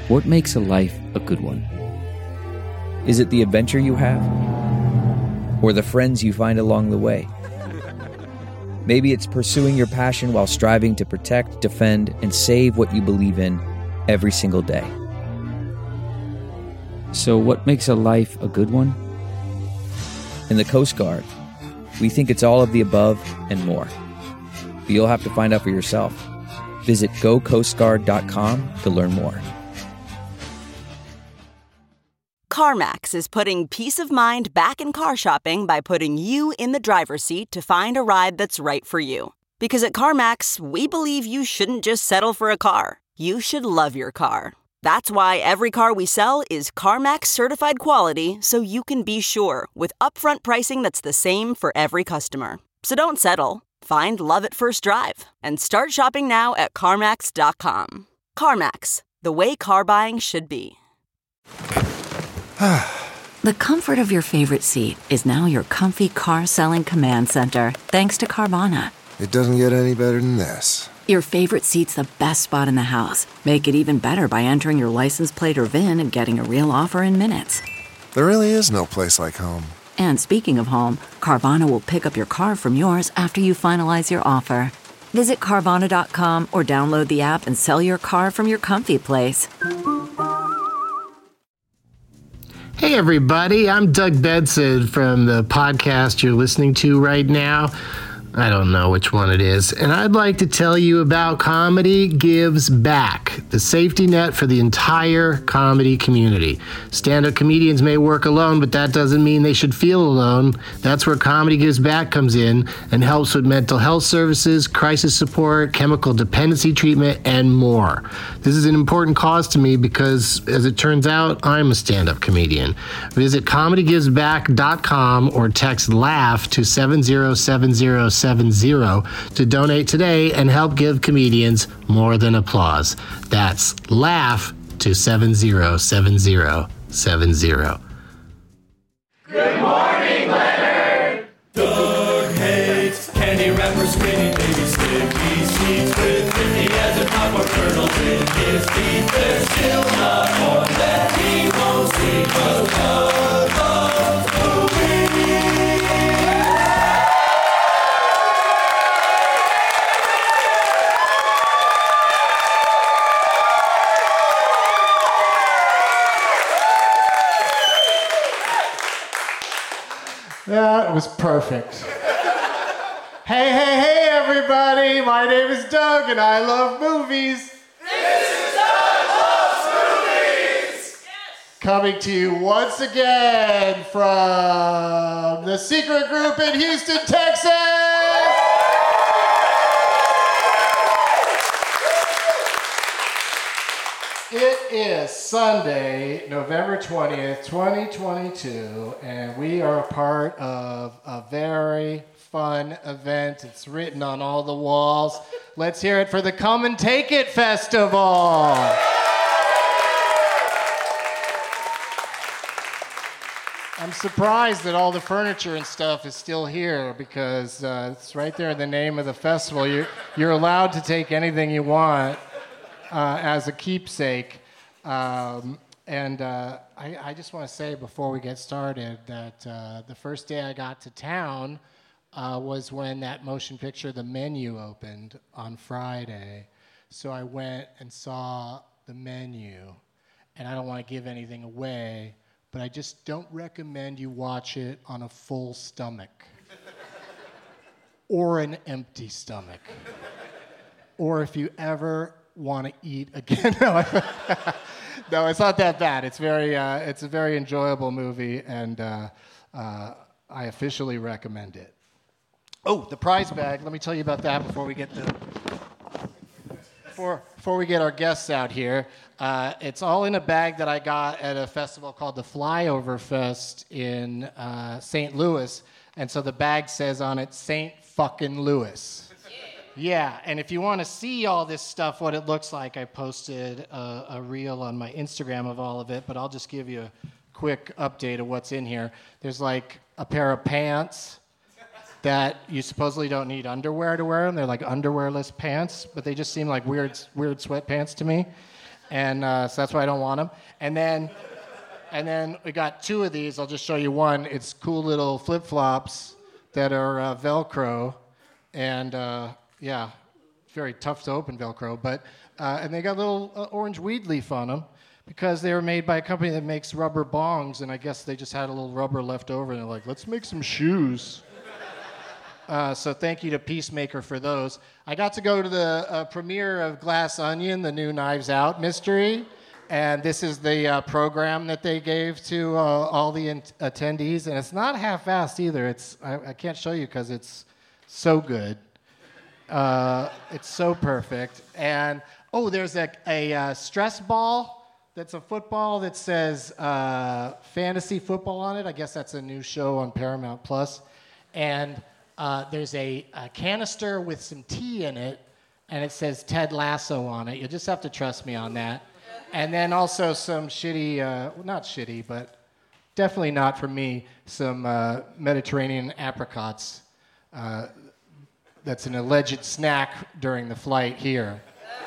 What makes a life a good one? Is it the adventure you have? Or the friends you find along the way? Maybe it's pursuing your passion while striving to protect, defend, and save what you believe in every single day. So what makes a life a good one? In the Coast Guard, we think it's all of the above and more. But you'll have to find out for yourself. Visit gocoastguard.com to learn more. CarMax is putting peace of mind back in car shopping by putting you in the driver's seat to find a ride that's right for you. Because at CarMax, we believe you shouldn't just settle for a car. You should love your car. That's why every car we sell is CarMax certified quality, so you can be sure with upfront pricing that's the same for every customer. So don't settle. Find love at first drive and start shopping now at CarMax.com. CarMax, the way car buying should be. The comfort of your favorite seat is now your comfy car selling command center, thanks to Carvana. It doesn't get any better than this. Your favorite seat's the best spot in the house. Make it even better by entering your license plate or VIN and getting a real offer in minutes. There really is no place like home. And speaking of home, Carvana will pick up your car from yours after you finalize your offer. Visit Carvana.com or download the app and sell your car from your comfy place. Hey everybody, I'm Doug Benson from the podcast you're listening to right now. I don't know which one it is. And I'd like to tell you about Comedy Gives Back, the safety net for the entire comedy community. Stand-up comedians may work alone, but that doesn't mean they should feel alone. That's where Comedy Gives Back comes in and helps with mental health services, crisis support, chemical dependency treatment, and more. This is an important cause to me because, as it turns out, I'm a stand-up comedian. Visit comedygivesback.com or text LAUGH to 707070 to donate today and help give comedians more than applause. That's LAUGH to 707070. Good morning, Leonard! Doug hates candy wrappers, skinny baby sticky seeds with 50 as a top or kernels in his teeth. There's still not one that he won't see, 'cause Doug loves movies. That was perfect. Hey, everybody. My name is Doug, and I love movies. This is Doug Loves Movies! Coming to you once again from the Secret Group in Houston, Texas. It is Sunday, November 20th, 2022, and we are a part of a very fun event. It's written on all the walls. Let's hear it for the Come and Take It Festival. I'm surprised that all the furniture and stuff is still here because it's right there in the name of the festival. You're allowed to take anything you want. As a keepsake. I just want to say before we get started that the first day I got to town was when that motion picture, The Menu, opened on Friday. So I went and saw The Menu. And I don't want to give anything away, but I just don't recommend you watch it on a full stomach. Or an empty stomach. Or if you ever want to eat again. No, it's not that bad. It's a very enjoyable movie, and I officially recommend it. Oh, the prize bag. Let me tell you about that before we get our guests out here. It's all in a bag that I got at a festival called the Flyover Fest in St. Louis, and so the bag says on it, St. fucking Louis. Yeah, and if you want to see all this stuff, what it looks like, I posted a reel on my Instagram of all of it, but I'll just give you a quick update of what's in here. There's like a pair of pants that you supposedly don't need underwear to wear them. They're like underwearless pants, but they just seem like weird sweatpants to me. And so that's why I don't want them. And then we got 2 of these. I'll just show you one. It's cool little flip-flops that are Velcro. And yeah, very tough to open Velcro. But and they got little orange weed leaf on them because they were made by a company that makes rubber bongs. And I guess they just had a little rubber left over. And they're like, let's make some shoes. So thank you to Peacemaker for those. I got to go to the premiere of Glass Onion, the new Knives Out mystery. And this is the program that they gave to all the attendees. And it's not half-assed either. I can't show you because it's so good. It's so perfect. And, there's a stress ball that's a football that says fantasy football on it. I guess that's a new show on Paramount Plus. And there's a canister with some tea in it, and it says Ted Lasso on it. You'll just have to trust me on that. And then also some shitty, not shitty, but definitely not for me, some Mediterranean apricots. That's an alleged snack during the flight here.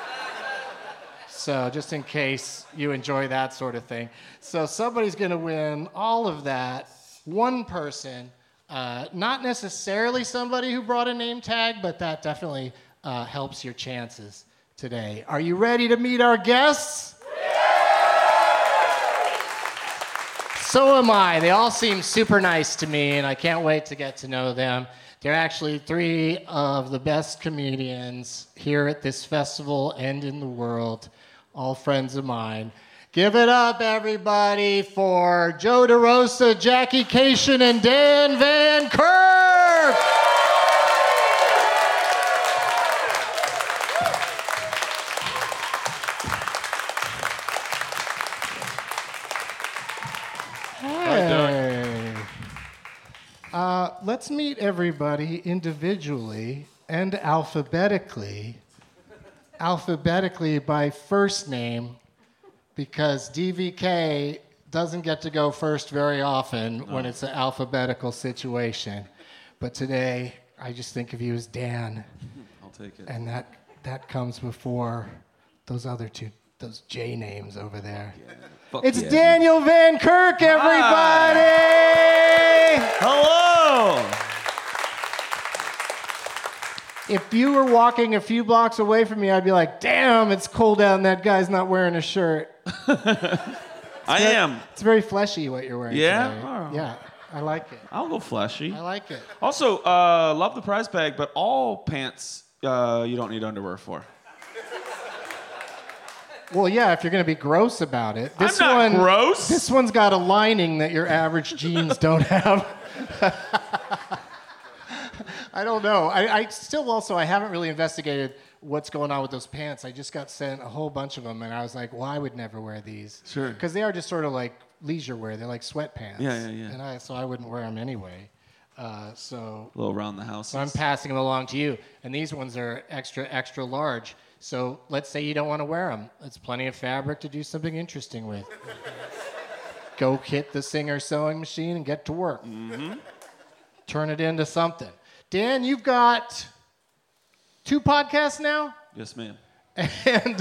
So just in case you enjoy that sort of thing. So somebody's going to win all of that. One person, not necessarily somebody who brought a name tag, but that definitely helps your chances today. Are you ready to meet our guests? So am I. They all seem super nice to me, and I can't wait to get to know them. They're actually 3 of the best comedians here at this festival and in the world, all friends of mine. Give it up, everybody, for Joe DeRosa, Jackie Cation, and Dan Van Kirk! Hey. Let's meet everybody individually and alphabetically. Alphabetically by first name, because DVK doesn't get to go first very often when it's an alphabetical situation. But today, I just think of you as Dan. I'll take it. And that comes before those other 2, those J names over there. Yeah. It's Daniel Van Kirk, everybody! Hi. Hello! If you were walking a few blocks away from me, I'd be like, damn, it's cold out and that guy's not wearing a shirt. I am. It's very fleshy what you're wearing Yeah? today. Oh. Yeah, I like it. I'll go fleshy. I like it. Also, love the prize bag, but all pants you don't need underwear for. Well, yeah, if you're going to be gross about it. I'm not gross. This one's got a lining that your average jeans don't have. I don't know. I still also, I haven't really investigated what's going on with those pants. I just got sent a whole bunch of them, and I was like, well, I would never wear these. Sure. Because they are just sort of like leisure wear. They're like sweatpants. Yeah. And so I wouldn't wear them anyway. A little around the house. So I'm passing them along to you. And these ones are extra, extra large. So let's say you don't want to wear them. It's plenty of fabric to do something interesting with. Go hit the Singer sewing machine and get to work. Mm-hmm. Turn it into something. Dan, you've got 2 podcasts now? Yes, ma'am. And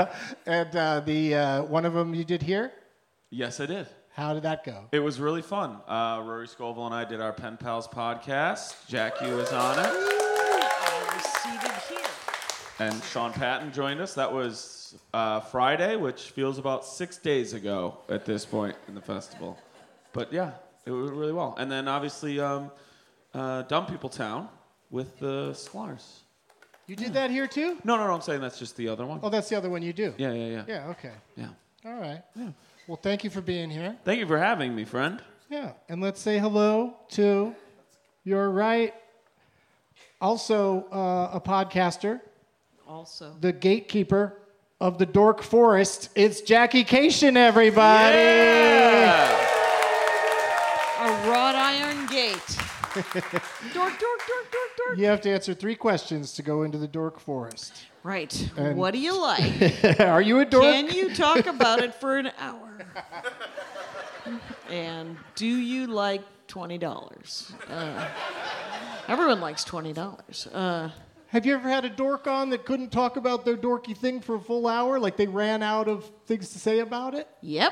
the one of them you did here? Yes, I did. How did that go? It was really fun. Rory Scovel and I did our Pen Pals podcast. Jackie was on it. I was seated here. And Sean Patton joined us. That was Friday, which feels about 6 days ago at this point in the festival. But yeah, it went really well. And then obviously Dumb People Town with the Squires. You did that here too? No, I'm saying that's just the other one. Oh, that's the other one you do? Yeah. Yeah, okay. Yeah. All right. Yeah. Well, thank you for being here. Thank you for having me, friend. Yeah, and let's say hello to your right, also a podcaster, Also. the gatekeeper of the Dork Forest. It's Jackie Cation, everybody. Yeah! A wrought iron gate. Dork. You have to answer 3 questions to go into the Dork Forest. Right. And- What do you like? Are you a dork? Can you talk about it for an hour? And do you like $20? Everyone likes $20. Have you ever had a dork on that couldn't talk about their dorky thing for a full hour? Like they ran out of things to say about it? Yep.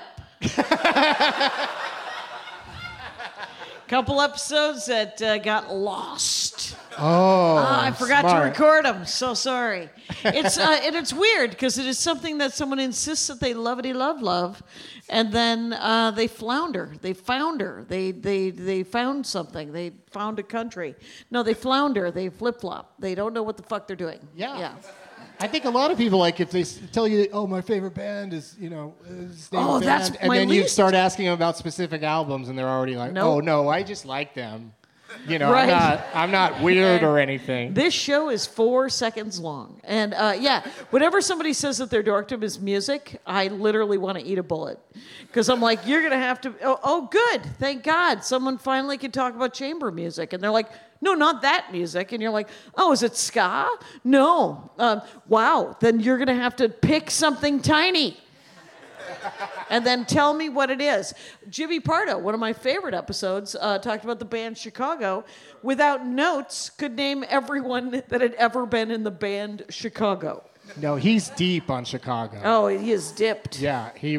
Couple episodes that got lost. Oh, I forgot to smart. record them. So sorry. It's and it's weird because it is something that someone insists that they love, and then they flounder. They founder. They found something. They found a country. No, they flounder. They flip flop. They don't know what the fuck they're doing. Yeah. I think a lot of people, like, if they tell you, oh, my favorite band is, is name Oh, of that's band, and my then you least- start asking them about specific albums, and they're already like, Nope. oh, no, I just like them. Right. I'm not weird or anything. This show is 4 seconds long. And whenever somebody says that their dorkdom is music, I literally want to eat a bullet. Because I'm like, you're going to have to, oh, good. Thank God. Someone finally can talk about chamber music. And they're like, no, not that music. And you're like, oh, is it ska? No. Wow. Then you're going to have to pick something tiny. And then tell me what it is. Jimmy Pardo, one of my favorite episodes, talked about the band Chicago. Without notes, could name everyone that had ever been in the band Chicago. No, he's deep on Chicago. Oh, he is dipped. Yeah, he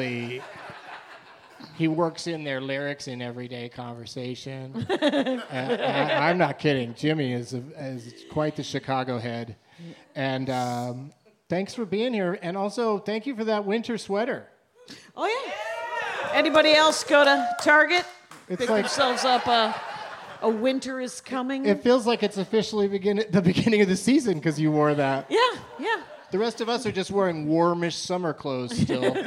works in their lyrics in everyday conversation. I'm not kidding. Jimmy is quite the Chicago head. And thanks for being here. And also, thank you for that winter sweater. Oh, yeah. Anybody else go to Target? It's Pick like- themselves up a winter is coming? It feels like it's officially the beginning of the season because you wore that. Yeah. The rest of us are just wearing warmish summer clothes still.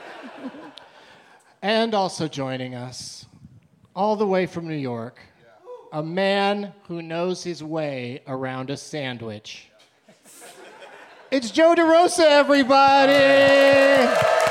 And also joining us, all the way from New York, a man who knows his way around a sandwich. It's Joe DeRosa, everybody!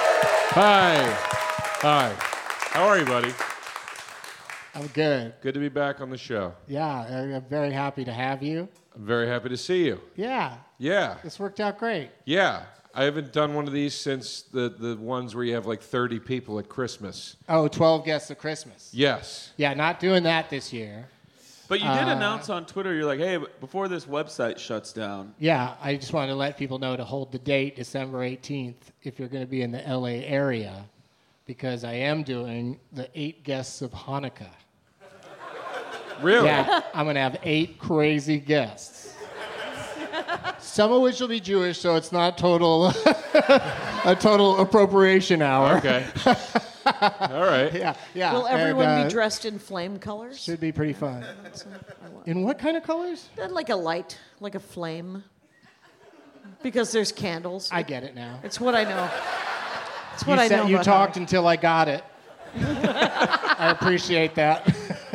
Hi. How are you, buddy? I'm good. Good to be back on the show. Yeah, I'm very happy to have you. I'm very happy to see you. Yeah, Yeah. this worked out great. Yeah. I haven't done one of these since the ones where you have like 30 people at Christmas. Oh, 12 guests of Christmas. Yes. Yeah, not doing that this year. But you did announce on Twitter, you're like, hey, before this website shuts down. Yeah, I just wanted to let people know to hold the date, December 18th, if you're going to be in the LA area, because I am doing the 8 guests of Hanukkah. Really? Yeah, I'm going to have 8 crazy guests. Some of which will be Jewish, so it's not a total appropriation hour. Okay. All right. Yeah. Will everyone and, be dressed in flame colors? Should be pretty fun. In what kind of colors? Like a light, like a flame. Because there's candles. I get it now. It's what I know. It's what I know. You about talked until I got it. I appreciate that.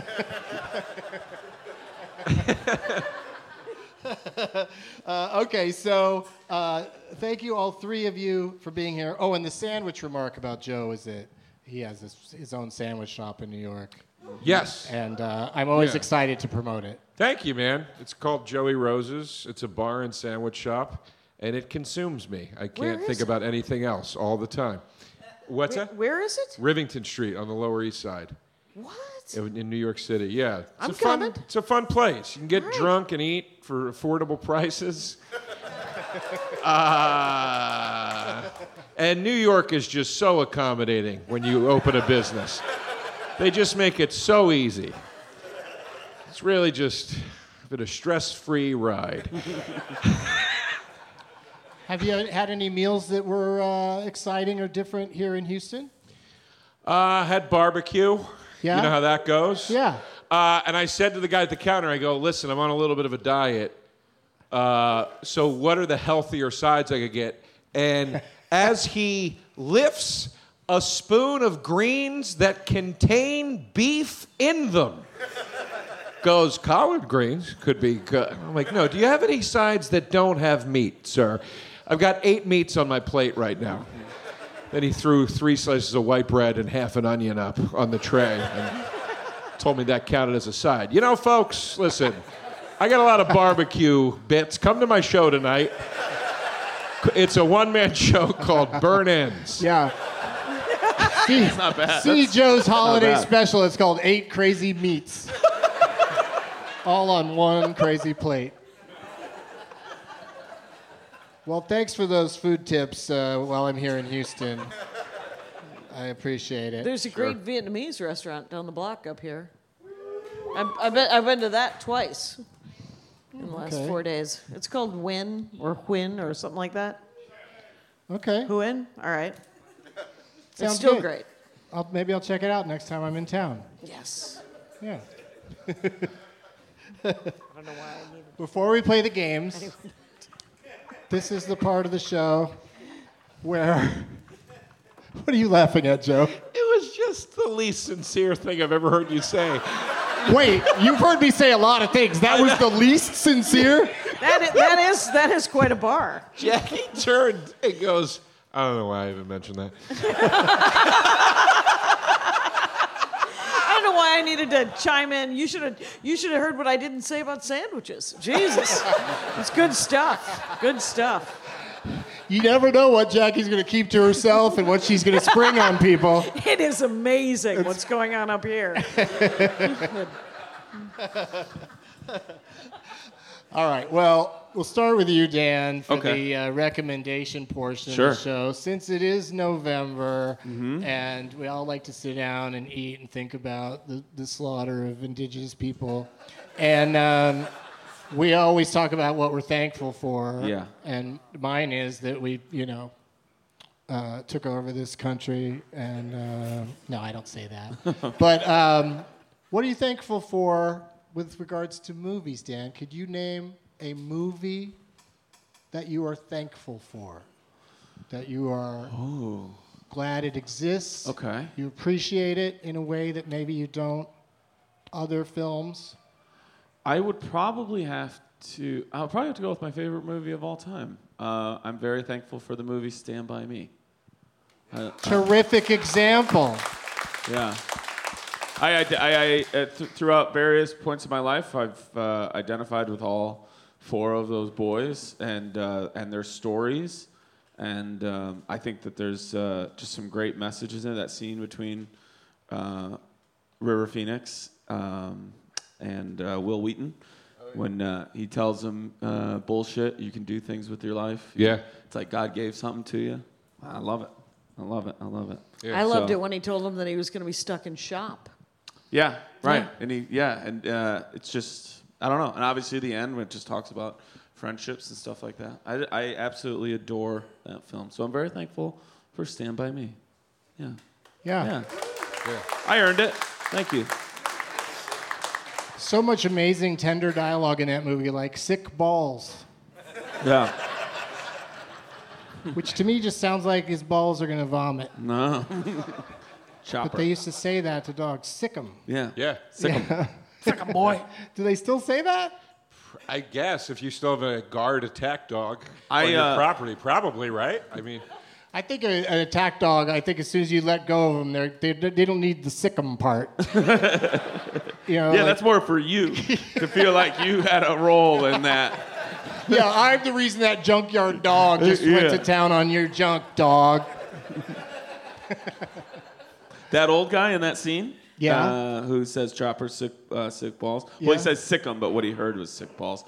Okay, so thank you all 3 of you for being here. Oh, and the sandwich remark about Joe is that he has his own sandwich shop in New York. Yes. And I'm always excited to promote it. Thank you, man. It's called Joey Rose's. It's a bar and sandwich shop, and it consumes me. I can't think about anything else all the time. What's that? Where is it? Rivington Street on the Lower East Side. What? In New York City, yeah. I'm coming. It's a fun place. You can get drunk and eat for affordable prices. And New York is just so accommodating when you open a business. They just make it so easy. It's really just been a stress-free ride. Have you had any meals that were exciting or different here in Houston? Had barbecue. Yeah? You know how that goes? Yeah. And I said to the guy at the counter, I go, listen, I'm on a little bit of a diet. So what are the healthier sides I could get? And as he lifts a spoon of greens that contain beef in them, goes, collard greens could be good. I'm like, no, do you have any sides that don't have meat, sir? I've got 8 meats on my plate right now. Then he threw 3 slices of white bread and half an onion up on the tray and told me that counted as a side. You know, folks, listen, I got a lot of barbecue bits. Come to my show tonight. It's a one-man show called Burn Ends. Yeah. See, not bad. see Joe's holiday bad. special. It's called 8 Crazy Meats. All on one crazy plate. Well, thanks for those food tips while I'm here in Houston. I appreciate it. There's a great Vietnamese restaurant down the block up here. I've been to that twice in the last 4 days. It's called Win or Huyn or something like that. Okay. Huyn? All right. Sounds it's still good. great. Maybe I'll check it out next time I'm in town. Yes. Yeah. I don't know why I needed. Before we play the games, this is the part of the show where... What are you laughing at, Joe? It was just the least sincere thing I've ever heard you say. Wait, you've heard me say a lot of things. That was the least sincere? That is quite a bar. Jackie turned and goes, I don't know why I even mentioned that. I don't know why I needed to chime in. You should have heard what I didn't say about sandwiches. Jesus. It's good stuff. Good stuff. You never know what Jackie's going to keep to herself and what she's going to spring on people. It is amazing what's going on up here. All right. Well, we'll start with you, Dan, for the recommendation portion of the show. Since it is November and we all like to sit down and eat and think about the slaughter of indigenous people. And we always talk about what we're thankful for. Yeah. And mine is that we, took over this country. And no, I don't say that. But what are you thankful for with regards to movies, Dan? Could you name a movie that you are thankful for? That you are glad it exists? Okay. You appreciate it in a way that maybe you don't other films? I would probably have to go with my favorite movie of all time. I'm very thankful for the movie Stand By Me. Terrific example. Yeah. Throughout various points of my life, I've identified with all 4 of those boys and their stories. And I think that there's just some great messages in that scene between River Phoenix and Will Wheaton, when he tells him, bullshit, you can do things with your life. Yeah. It's like God gave something to you. I love it. Yeah. I loved it when he told him that he was going to be stuck in shop. Yeah, right. Yeah. And it's just, I don't know. And obviously the end, when it just talks about friendships and stuff like that. I absolutely adore that film. So I'm very thankful for Stand By Me. Yeah. I earned it. Thank you. So much amazing, tender dialogue in that movie, like sick balls. Yeah. Which to me just sounds like his balls are going to vomit. No. Chopper. But they used to say that to dogs. Sick 'em. Yeah. Sick 'em. Sick 'em, boy. Do they still say that? I guess if you still have a guard attack dog on your property, probably, right? I mean, I think an attack dog, I think as soon as you let go of them, they don't need the sick 'em part. That's more for you to feel like you had a role in that. Yeah, I'm the reason that junkyard dog just went to town on your junk, dog. That old guy in that scene? Yeah. Who says Chopper sick balls? Yeah. Well, he says sick 'em, but what he heard was sick balls.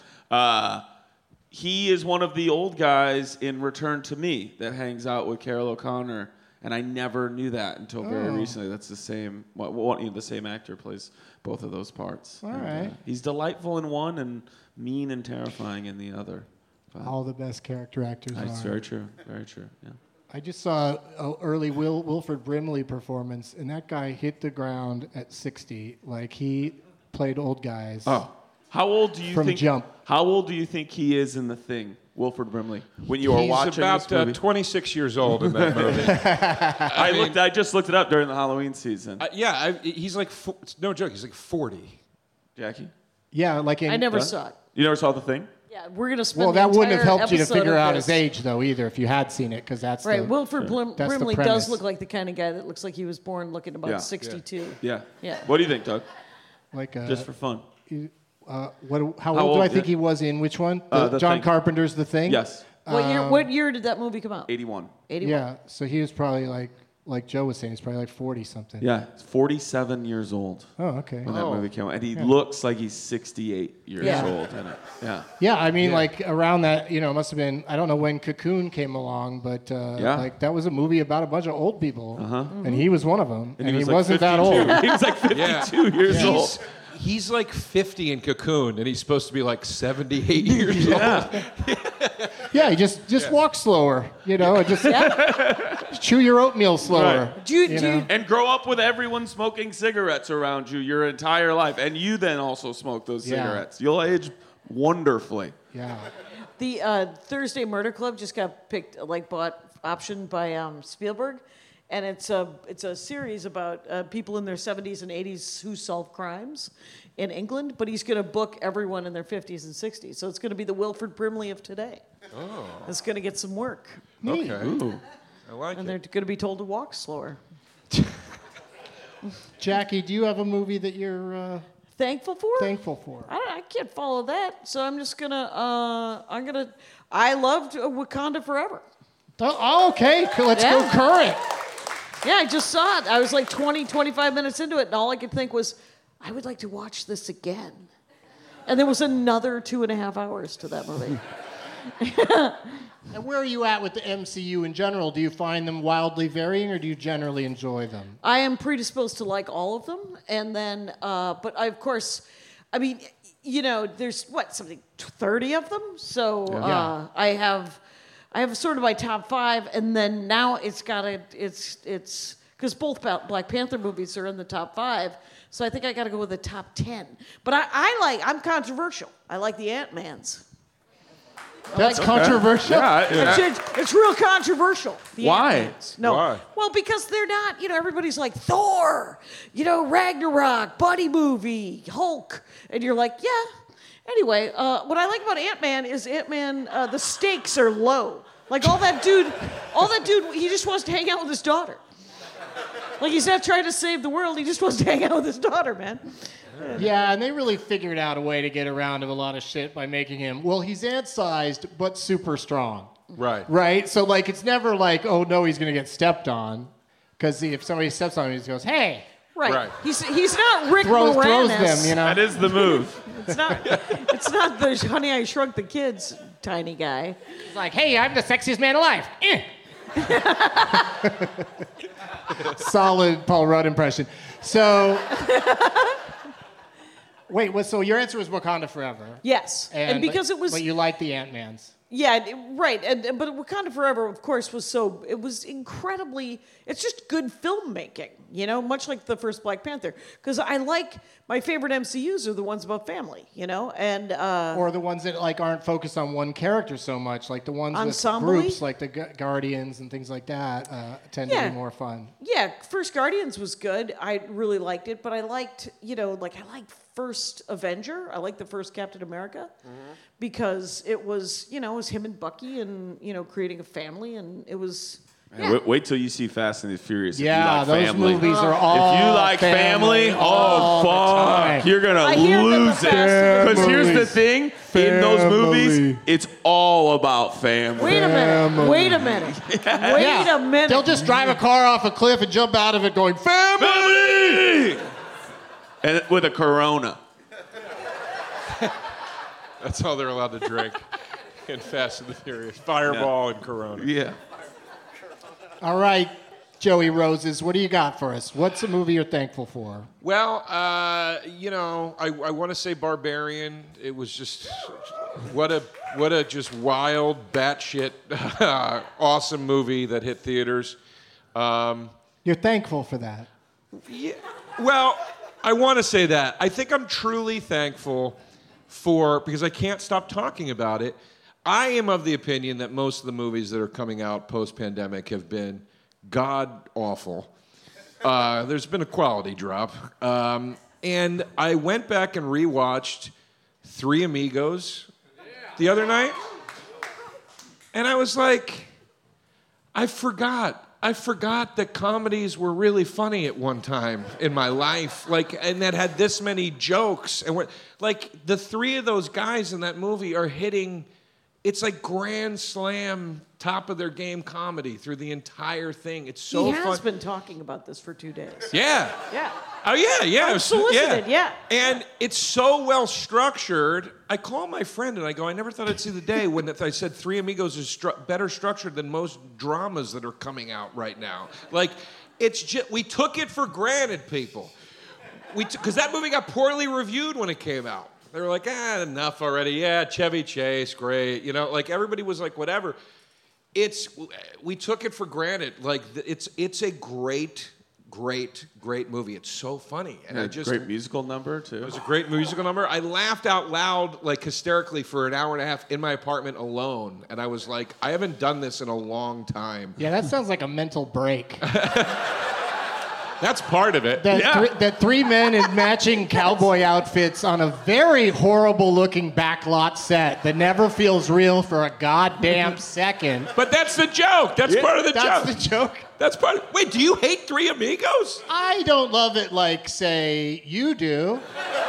He is one of the old guys in Return to Me that hangs out with Carol O'Connor, and I never knew that until very recently. That's the same. The same actor plays both of those parts. All right. He's delightful in one and mean and terrifying in the other. But All the best character actors that's are. very true. Very true. Yeah. I just saw an early Wilford Brimley performance, and that guy hit the ground at 60. Like, he played old guys. Oh. How old do you From think? Jump. How old do you think he is in The Thing, Wilford Brimley? When you were watching He's this movie? about 26 years old in that movie. I just looked it up during the Halloween season. He's like, no joke, he's like 40. Jackie, Yeah, like in... I never saw it. you never saw The Thing? Yeah, we're gonna spend. Well, the that wouldn't have entire helped you to episode figure of out this. his age, though, either, if you had seen it, because that's Right, the... Wilford That's the Brimley premise. does look like the kind of guy that looks like he was born looking about Yeah. 62. Yeah. Yeah. What do you think, Doug? Like, Just for fun. how old do I think he was in which one? The John Thing. Carpenter's The Thing? Yes. What year did that movie come out? 81. 81. Yeah, so he was probably like like Joe was saying, he's probably like 40-something. Yeah, he's 47 years old. Oh, okay. When that movie came out. And he looks like he's 68 years old in it. Yeah. Yeah, I mean, like, around that, it must have been, I don't know when Cocoon came along, but, like, that was a movie about a bunch of old people. And he was one of them. And he wasn't that old. He was like 52 years old. He's like 50 in Cocoon, and he's supposed to be like 78 years old. Yeah, he just walk slower, and just chew your oatmeal slower. Right. And grow up with everyone smoking cigarettes around you your entire life, and you then also smoke those cigarettes. You'll age wonderfully. Yeah. The Thursday Murder Club just got optioned by Spielberg. And it's a series about people in their 70s and 80s who solve crimes in England, but he's going to book everyone in their 50s and 60s. So it's going to be the Wilford Brimley of today. Oh. It's going to get some work. Okay. Ooh. I like it. And they're going to be told to walk slower. Jackie, do you have a movie that you're thankful for? Thankful for. I can't follow that, so I'm just going to, I loved Wakanda Forever. Oh, okay. Let's go current. Yeah, I just saw it. I was like 25 minutes into it, and all I could think was, I would like to watch this again. And there was another 2.5 hours to that movie. And where are you at with the MCU in general? Do you find them wildly varying, or do you generally enjoy them? I am predisposed to like all of them, and then, but I, of course, I mean, there's 30 of them? So I have sort of my top 5, and then now it's because both Black Panther movies are in the top 5, so I think I got to go with the top 10. But I'm controversial. I like the Ant-Mans. That's controversial? Yeah. It's real controversial. Why? Ant-Mans. No. Why? Well, because they're not, everybody's like, Thor, Ragnarok, buddy movie, Hulk, and you're like, yeah. Anyway, what I like about Ant-Man is the stakes are low. Like all that dude, he just wants to hang out with his daughter. Like he's not trying to save the world, he just wants to hang out with his daughter, man. Yeah, and they really figured out a way to get around to a lot of shit by making him, he's ant-sized, but super strong. Right. Right? So, it's never like, oh, no, he's going to get stepped on. Because if somebody steps on him, he just goes, hey. Right. He's not Rick throws Moranis. them, That is the move. It's not the Honey, I Shrunk the Kids tiny guy. He's like, hey, I'm the sexiest man alive. Solid Paul Rudd impression. So... Wait, so your answer was Wakanda Forever? Yes, and because it was... But you like the Ant-Mans. Yeah, right. But Wakanda Forever, of course, it was incredibly... It's just good filmmaking, much like the first Black Panther. Because my favorite MCUs are the ones about family, and... or the ones that, aren't focused on one character so much, like the ones ensemble-y? with groups, like the Guardians and things like that, tend to be more fun. Yeah, first Guardians was good. I really liked it, but I liked, I liked first Avenger. I liked the first Captain America because it was, it was him and Bucky and, creating a family, and it was... Yeah. Wait till you see Fast and the Furious. Yeah, if you like those family. movies are all If you like family, fuck, you're gonna lose it. Because here's the thing: in those movies, it's all about family. Wait a minute. They'll just drive a car off a cliff and jump out of it, going family, and with a Corona. That's all they're allowed to drink in Fast and the Furious: Fireball and Corona. Yeah. All right, Joey Roses, what do you got for us? What's a movie you're thankful for? Well, I want to say Barbarian. It was just what a just wild, batshit, awesome movie that hit theaters. You're thankful for that? Yeah. Well, I want to say that. I think I'm truly thankful because I can't stop talking about it. I am of the opinion that most of the movies that are coming out post-pandemic have been god-awful. There's been a quality drop. And I went back and rewatched Three Amigos the other night. And I was like, I forgot that comedies were really funny at one time in my life, and that had this many jokes. And the three of those guys in that movie are hitting it's like grand slam, top of their game comedy through the entire thing. It's so He fun. has been talking about this for 2 days. Yeah. Yeah. Oh, yeah. Unsolicited, yeah. And it's so well structured. I call my friend and I go, I never thought I'd see the day when I said Three Amigos is better structured than most dramas that are coming out right now. Like, it's just, we took it for granted, people. Because that movie got poorly reviewed when it came out. They were like, enough already. Yeah, Chevy Chase, great. You know, like everybody was like, whatever. We took it for granted. Like, it's a great movie. It's so funny. And great musical number, too. It was a great musical number. I laughed out loud, like hysterically, for an hour and a half in my apartment alone. And I was like, I haven't done this in a long time. Yeah, that sounds like a mental break. That's part of it. That three men in matching cowboy outfits on a very horrible-looking backlot set that never feels real for a goddamn second. But that's the joke. That's part of the joke. That's the joke. That's part of, wait, do you hate Three Amigos? I don't love it like, say, you do.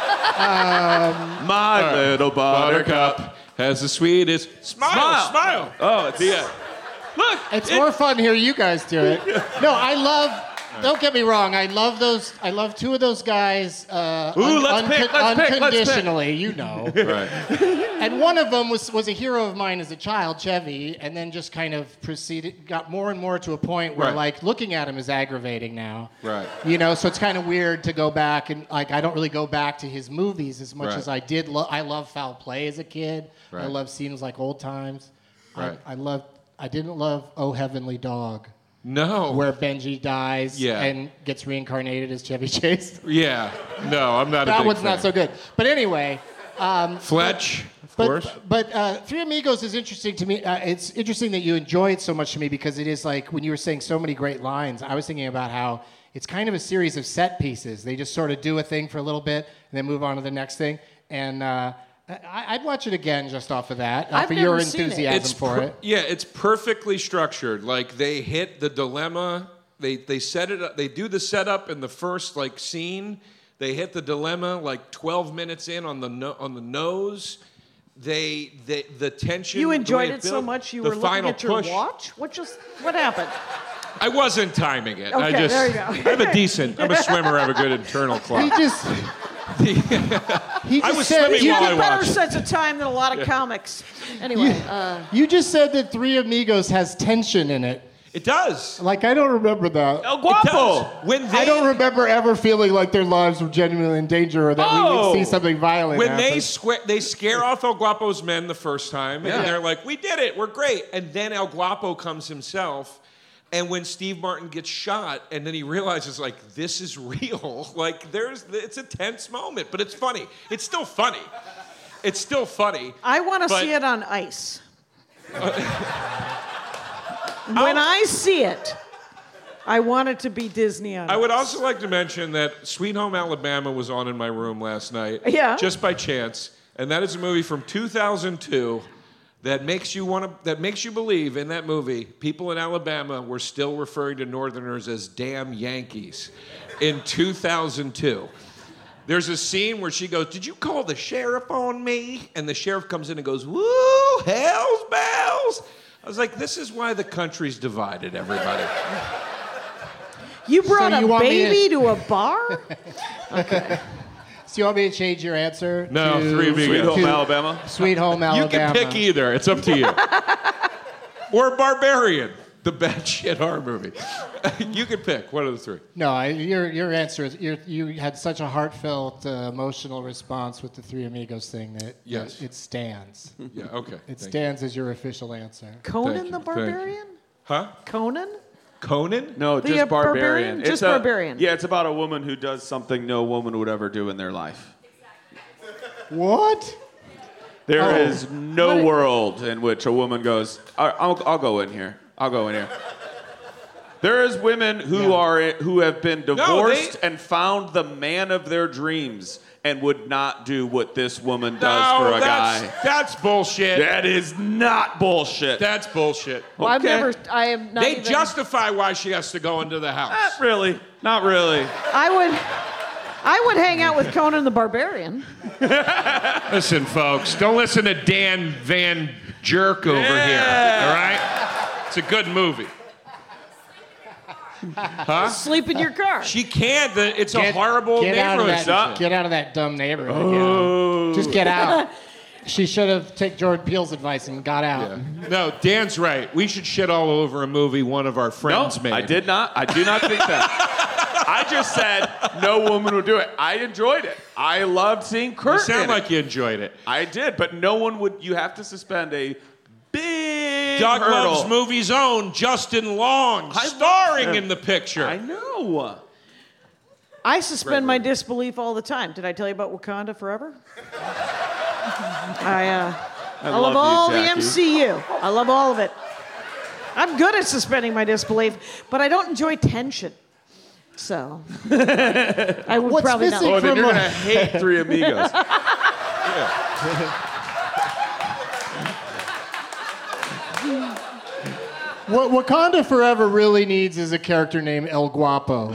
My little buttercup. Has the sweetest smile. Oh, it's Look, It's more fun to hear you guys do it. No, I love. Don't get me wrong. I love those. I love two of those guys. Let's pick. Unconditionally, you know. Right. And one of them was a hero of mine as a child, Chevy, and then just kind of got more and more to a point where, Right. like, looking at him is aggravating now. Right. You know, so it's kind of weird to go back and, like, I don't really go back to his movies as much Right. as I did. I love Foul Play as a kid. Right. I love Seems Like Old Times. Right. I didn't love Oh Heavenly Dog. No. Where Benji dies Yeah. and gets reincarnated as Chevy Chase. Yeah. No, I'm not a That big one's fan. not so good. But anyway. Fletch, of course. But Three Amigos is interesting to me. It's interesting that you enjoy it so much to me because it is like when you were saying so many great lines, I was thinking about how it's kind of a series of set pieces. They just sort of do a thing for a little bit and then move on to the next thing. And I'd watch it again just off of that, I've for your never seen it. enthusiasm for it. Yeah, it's perfectly structured. Like they hit the dilemma. They set it up. They do the setup in the first like scene. They hit the dilemma like 12 minutes in on the nose. The tension. You enjoyed the way it so built, much you the were looking final at your push. watch? What happened? I wasn't timing it. Okay, there you go. I'm a swimmer. I have a good internal clock. He just I was said swimming You while I get better watched. sense of time than a lot of comics. Anyway, You just said that Three Amigos has tension in it. It does. Like, I don't remember that. El It Guapo. does. When I don't remember ever feeling like their lives were genuinely in danger or that we would see something violent When happen. they scare off El Guapo's men the first time, and they're like, "We did it, we're great." And then El Guapo comes himself, and when Steve Martin gets shot, and then he realizes like this is real. Like it's a tense moment, but it's funny. It's still funny. It's still funny. I want to but- see it on ice. When I see it, I want it to be Disney on I would ice. also like to mention that Sweet Home Alabama was on in my room last night. Yeah. Just by chance. And that is a movie from 2002 that makes you believe in that movie people in Alabama were still referring to Northerners as damn Yankees in 2002. There's a scene where she goes, "Did you call the sheriff on me?" And the sheriff comes in and goes, "Woo, hell's bells." I was like, this is why the country's divided, everybody. You brought So you a want me baby to a bar? So you want me to change your answer? No, to Three Amigos. Sweet Home to Alabama. Sweet Home You Alabama. can pick either. It's up to you. Or Barbarian, the batshit horror movie. You can pick one of the three. No, your answer is you had such a heartfelt, emotional response with the Three Amigos thing that Yes. it stands. Yeah, okay. It Thank you. stands as your official answer. Conan Thank you, the thank you. Barbarian? Huh? Conan? Conan? No, The, just Barbarian? Barbarian. Just Barbarian. Yeah, it's about a woman who does something no woman would ever do in their life. What? There Oh. is no world in which a woman goes, I'll go in here. I'll go in here. There is women who have been divorced and found the man of their dreams and would not do what this woman does for a guy. That's bullshit. That is not bullshit. That's bullshit. Well, I Okay. am not They even... justify why she has to go into the house. Not really. Not really. I would hang out with Conan the Barbarian. Listen, folks, don't listen to Dan Van jerk over here. All right? It's a good movie. Huh? Sleep in your car. She can't. It's a horrible Get out of neighborhood. that, get out of that dumb neighborhood. Yeah. Just get out. She should have taken Jordan Peele's advice and got out. Yeah. No, Dan's right. We should shit all over a movie one of our friends made. I did not. I do not think that. I just said no woman would do it. I enjoyed it. I loved seeing Kurt. You sound in like it. you enjoyed it. I did, but no one would. You have to suspend a big Doug hurdle. Love's Movie's own Justin Long starring in the picture. I know. I suspend my disbelief all the time. Did I tell you about Wakanda Forever? I love all the MCU. I love all of it. I'm good at suspending my disbelief, but I don't enjoy tension. So I would probably not. Oh, then you're gonna hate Three Amigos. What Wakanda Forever really needs is a character named El Guapo.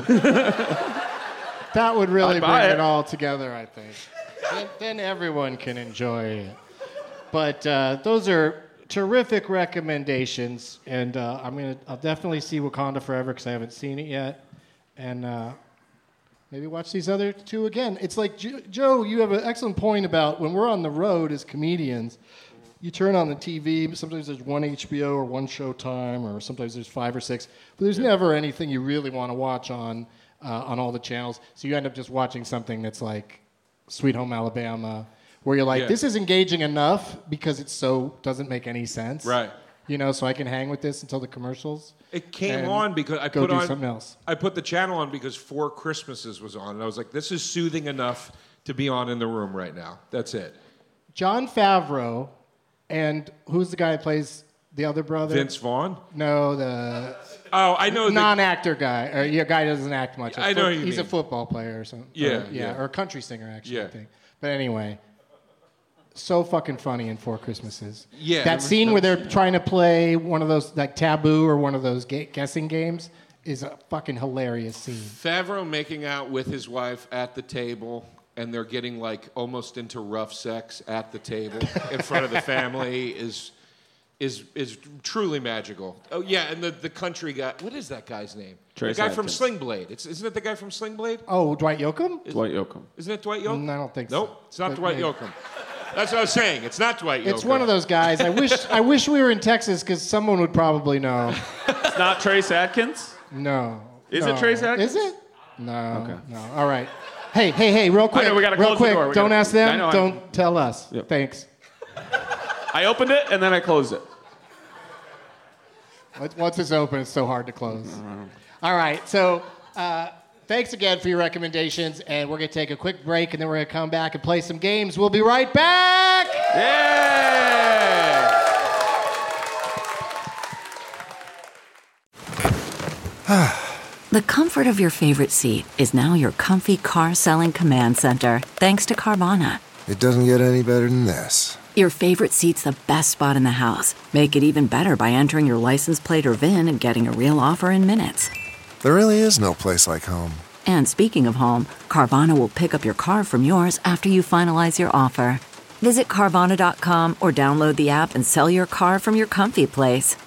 That would really bring it all together, I think. Then everyone can enjoy it. But those are terrific recommendations, and I'll definitely see Wakanda Forever because I haven't seen it yet, and maybe watch these other two again. It's like Joe, you have an excellent point about when we're on the road as comedians. You turn on the TV, sometimes there's one HBO or one Showtime, or sometimes there's 5 or 6, but there's never anything you really want to watch on all the channels. So you end up just watching something that's like Sweet Home Alabama, where you're like, this is engaging enough because it doesn't make any sense. Right. You know, so I can hang with this until the commercials. It came on because I go do something else. I put the channel on because Four Christmases was on, and I was like, this is soothing enough to be on in the room right now. That's it. Jon Favreau, and who's the guy who plays the other brother? Vince Vaughn? No, the I know non-actor guy. Or guy who doesn't act much. I know who you he's mean. a football player or something. Yeah. Or a country singer, actually, Yeah. I think. But anyway, so fucking funny in Four Christmases. Yeah. That scene where they're trying to play one of those, like Taboo or one of those guessing games is a fucking hilarious scene. Favreau making out with his wife at the table, and they're getting like almost into rough sex at the table in front of the family is truly magical. Oh yeah, and the country guy. What is that guy's name? Trace the guy from Adkins. Sling Blade. Isn't it the guy from Sling Blade? Oh, Dwight Yoakam? Dwight Yoakam. Isn't it Dwight Yoakam? I don't think so. Nope, it's not But Dwight maybe. Yoakam. That's what I was saying. It's not Dwight Yoakam. It's one of those guys. I wish we were in Texas because someone would probably know. It's not Trace Adkins? No. Is No. it Trace Adkins? Is it? No. Okay. No. All right. Hey, real quick. I know, we gotta real close the quick. door. We Don't gotta- ask them. I know, Don't tell us. Yep. Thanks. I opened it and then I closed it. Once it's open, it's so hard to close. All right. So thanks again for your recommendations, and we're going to take a quick break, and then we're going to come back and play some games. We'll be right back. Yeah! The comfort of your favorite seat is now your comfy car selling command center, thanks to Carvana. It doesn't get any better than this. Your favorite seat's the best spot in the house. Make it even better by entering your license plate or VIN and getting a real offer in minutes. There really is no place like home. And speaking of home, Carvana will pick up your car from yours after you finalize your offer. Visit Carvana.com or download the app and sell your car from your comfy place.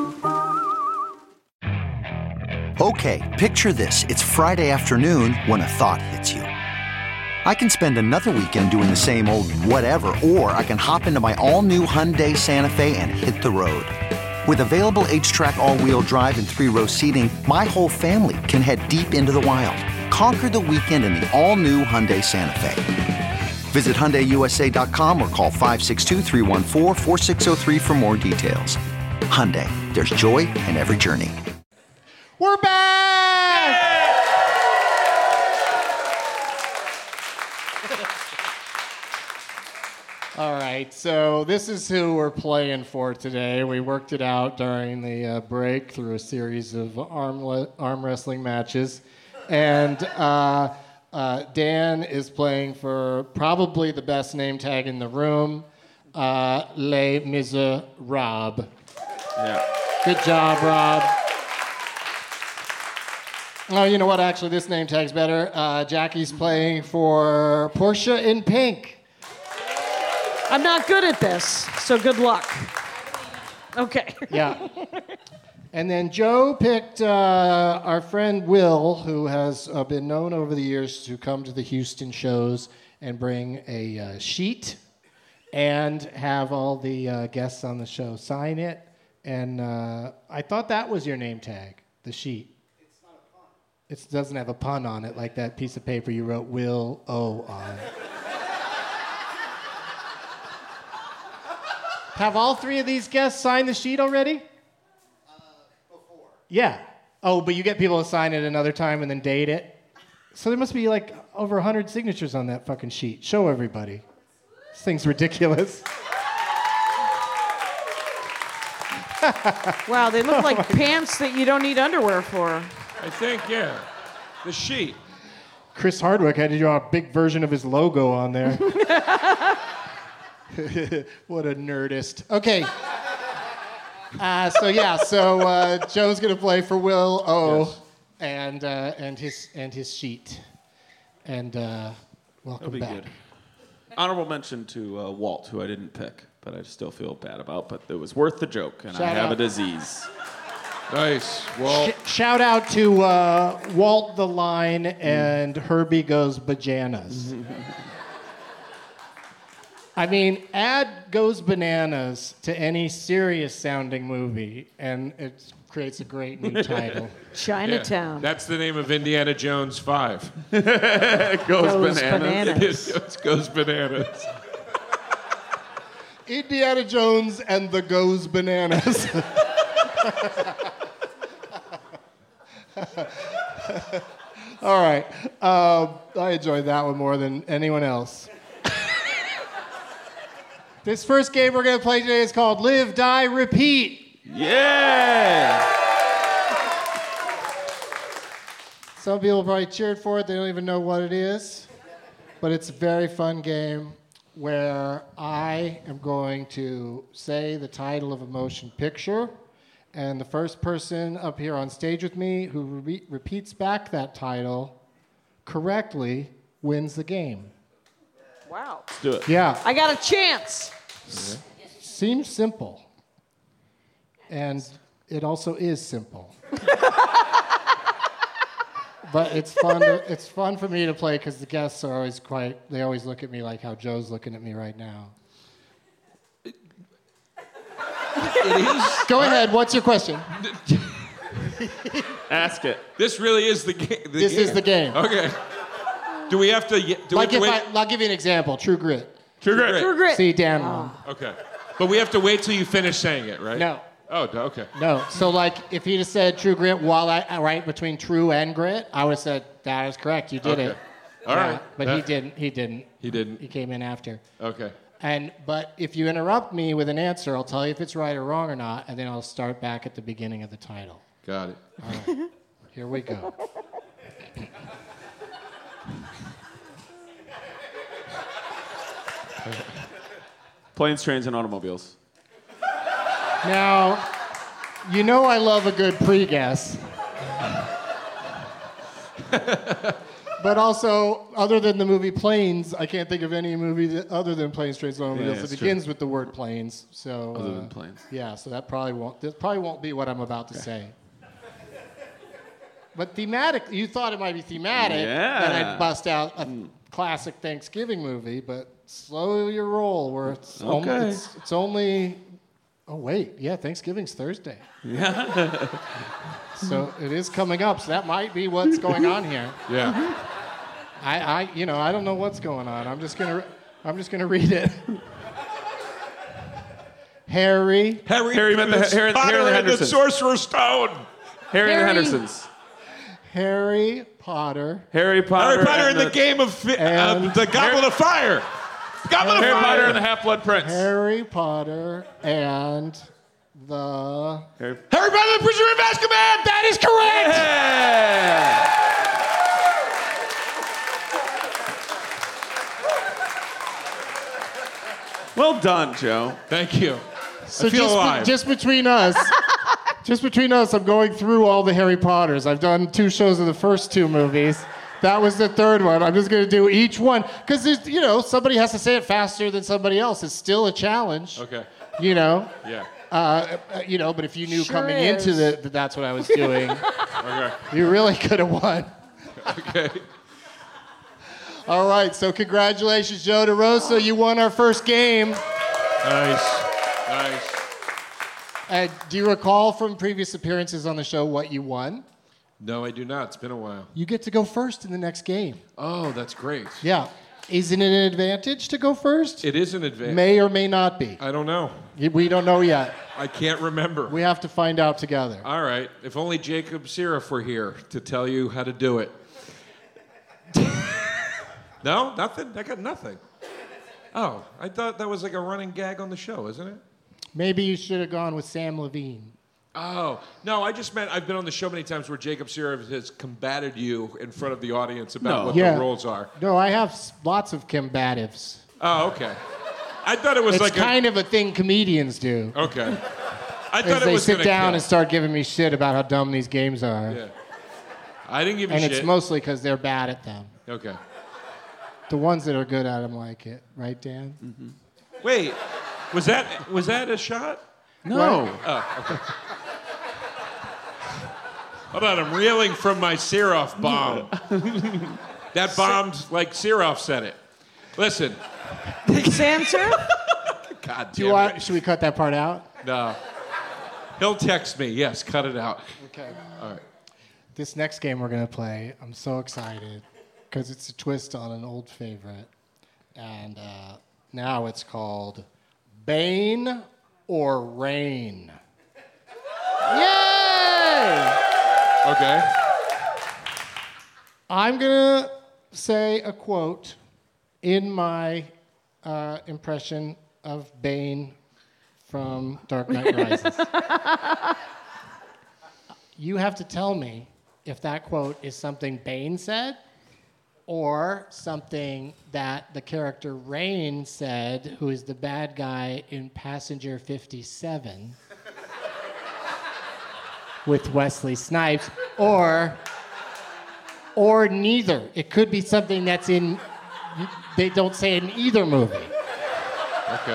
Okay, picture this. It's Friday afternoon when a thought hits you. I can spend another weekend doing the same old whatever, or I can hop into my all-new Hyundai Santa Fe and hit the road. With available H-Track all-wheel drive and 3-row seating, my whole family can head deep into the wild. Conquer the weekend in the all-new Hyundai Santa Fe. Visit HyundaiUSA.com or call 562-314-4603 for more details. Hyundai, there's joy in every journey. We're back! All right, so this is who we're playing for today. We worked it out during the break through a series of arm wrestling matches. And Dan is playing for probably the best name tag in the room, Les Miserables. Yeah. Good job, Rob. Oh, you know what? Actually, this name tag's better. Jackie's playing for Portia in Pink. I'm not good at this, so good luck. Okay. Yeah. And then Joe picked our friend Will, who has been known over the years to come to the Houston shows and bring a sheet and have all the guests on the show sign it. And I thought that was your name tag, the sheet. It's not a pun. It doesn't have a pun on it, like that piece of paper you wrote Will O on. Have all three of these guests signed the sheet already? Before. Yeah. Oh, but you get people to sign it another time and then date it? So there must be like over 100 signatures on that fucking sheet. Show everybody. This thing's ridiculous. Wow, they look like pants that you don't need underwear for. I think, yeah. The sheet. Chris Hardwick had to draw a big version of his logo on there. What a nerdist. Okay. So Joe's gonna play for Will O, yes. and his sheet, and welcome back. Good. Honorable mention to Walt, who I didn't pick, but I still feel bad about. But it was worth the joke, and I have a disease. Nice. Walt. Shout out to Walt the Line and Herbie Goes Bajanas. I mean, add Goes Bananas to any serious-sounding movie, and it creates a great new title. Chinatown. Yeah, that's the name of Indiana Jones 5. Goes Bananas. It goes Bananas. Indiana Jones and the Goes Bananas. All right. I enjoyed that one more than anyone else. This first game we're going to play today is called Live, Die, Repeat. Yeah! Some people probably cheered for it. They don't even know what it is. But it's a very fun game where I am going to say the title of a motion picture, and the first person up here on stage with me who repeats back that title correctly wins the game. Wow. Let's do it. Yeah. I got a chance. Seems simple. And it also is simple. But it's fun. It's fun for me to play because the guests are always they always look at me like how Joe's looking at me right now. It is. Go ahead. What's your question? Ask it. This really is the game. This is the game. Okay. Do we have to? I'll give you an example. True Grit. True Grit. True Grit. See, Dan won. Okay. But we have to wait till you finish saying it, right? No. Oh, okay. No. So, if he'd have said True Grit right between True and Grit, I would have said, that is correct. You did it. All right. But he didn't. He didn't. He didn't. He came in after. Okay. But if you interrupt me with an answer, I'll tell you if it's right or wrong or not, and then I'll start back at the beginning of the title. Got it. All right. Here we go. Planes, Trains, and Automobiles. Now, you know I love a good pre-guess. But also, other than the movie Planes, I can't think of any movie other than Planes, Trains, and Automobiles that begins with the word planes. So, other than planes. Yeah, so that probably won't be what I'm about to say. But thematic, you thought it might be thematic that I'd bust out a classic Thanksgiving movie, but slow your roll where it's only oh wait, yeah, Thanksgiving's Thursday. Yeah. So it is coming up, so that might be what's going on here. Yeah. I don't know what's going on. I'm just gonna read it. Harry met the Potter and the Sorcerer's Stone. Harry and the Hendersons. Harry Potter. Harry Potter and the Game of the Goblet of Fire. Goblet of Fire. Harry Potter and the Half-Blood Prince. Harry Potter and the Harry Potter and the Prisoner of Azkaban. That is correct. Yeah. Well done, Joe. Thank you. So I feel alive. Just between us, I'm going through all the Harry Potters. I've done 2 shows of the first 2 movies. That was the 3rd one. I'm just going to do each one because somebody has to say it faster than somebody else. It's still a challenge. Okay. Yeah. But if you knew Sure coming is. into that that's what I was doing, Okay. you really could have won. Okay. All right, so congratulations, Joe DeRosa. You won our first game. Nice. Do you recall from previous appearances on the show what you won? No, I do not. It's been a while. You get to go first in the next game. Oh, that's great. Yeah. Isn't it an advantage to go first? It is an advantage. May or may not be. I don't know. We don't know yet. I can't remember. We have to find out together. All right. If only Jacob Sirif were here to tell you how to do it. No? Nothing? I got nothing. Oh, I thought that was like a running gag on the show, isn't it? Maybe you should have gone with Sam Levine. Oh, no, I just meant I've been on the show many times where Jacob Sirif has combated you in front of the audience about what the roles are. No, I have lots of combatives. Oh, okay. I thought it was It's like kind of a thing comedians do. Okay. I Is thought it they was sit gonna down kill. and start giving me shit about how dumb these games are. Yeah. I didn't give you And shit. it's mostly because they're bad at them. Okay. The ones that are good at them like it. Right, Dan? Mm-hmm. Wait, was that a shot? No. Oh, okay. Hold on, I'm reeling from my Sirif bomb. That bombed like Sirif said it. Listen. Sanser? God Do you damn want, it. should we cut that part out? No. He'll text me. Yes, cut it out. Okay. All right. This next game we're going to play, I'm so excited because it's a twist on an old favorite. And now it's called Bane or Rain. Yay! Okay. I'm going to say a quote in my impression of Bane from Dark Knight Rises. You have to tell me if that quote is something Bane said or something that the character Rain said, who is the bad guy in Passenger 57 with Wesley Snipes, or neither. It could be something that's in, they don't say in either movie. Okay.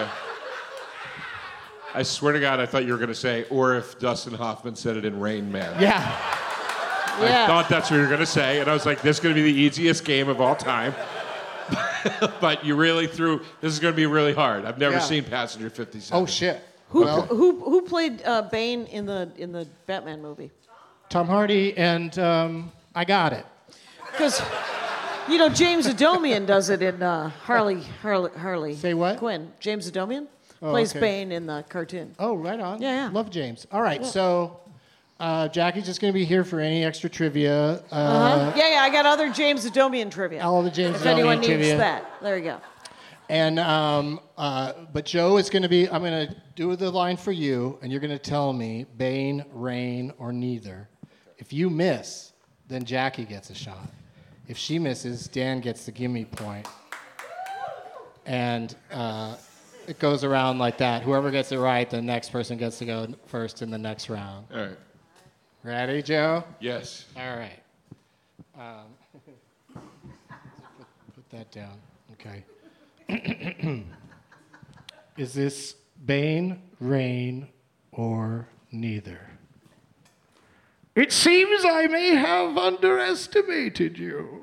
I swear to God, I thought you were going to say, or if Dustin Hoffman said it in Rain Man. Yeah. I thought that's what you were going to say, and I was like, this is going to be the easiest game of all time. But you really threw, this is going to be really hard. I've never seen Passenger 57. Oh, shit. Who played Bane in the Batman movie? Tom Hardy and I Got It. Because, James Adomian does it in Harley. Say what? Quinn. James Adomian Oh, plays okay. Bane in the cartoon. Oh, right on. Yeah. Love James. All right, so Jackie's just going to be here for any extra trivia. Yeah, I got other James Adomian trivia. All the James if Adomian anyone needs trivia. that. There you go. And but Joe is going to be, I'm going to do the line for you, and you're going to tell me Bane, Rain, or neither. If you miss, then Jackie gets a shot. If she misses, Dan gets the gimme point. And it goes around like that. Whoever gets it right, the next person gets to go first in the next round. All right. Ready, Joe? Yes. All right. Put that down. Okay. Is this Bane, Rain, or neither? It seems I may have underestimated you.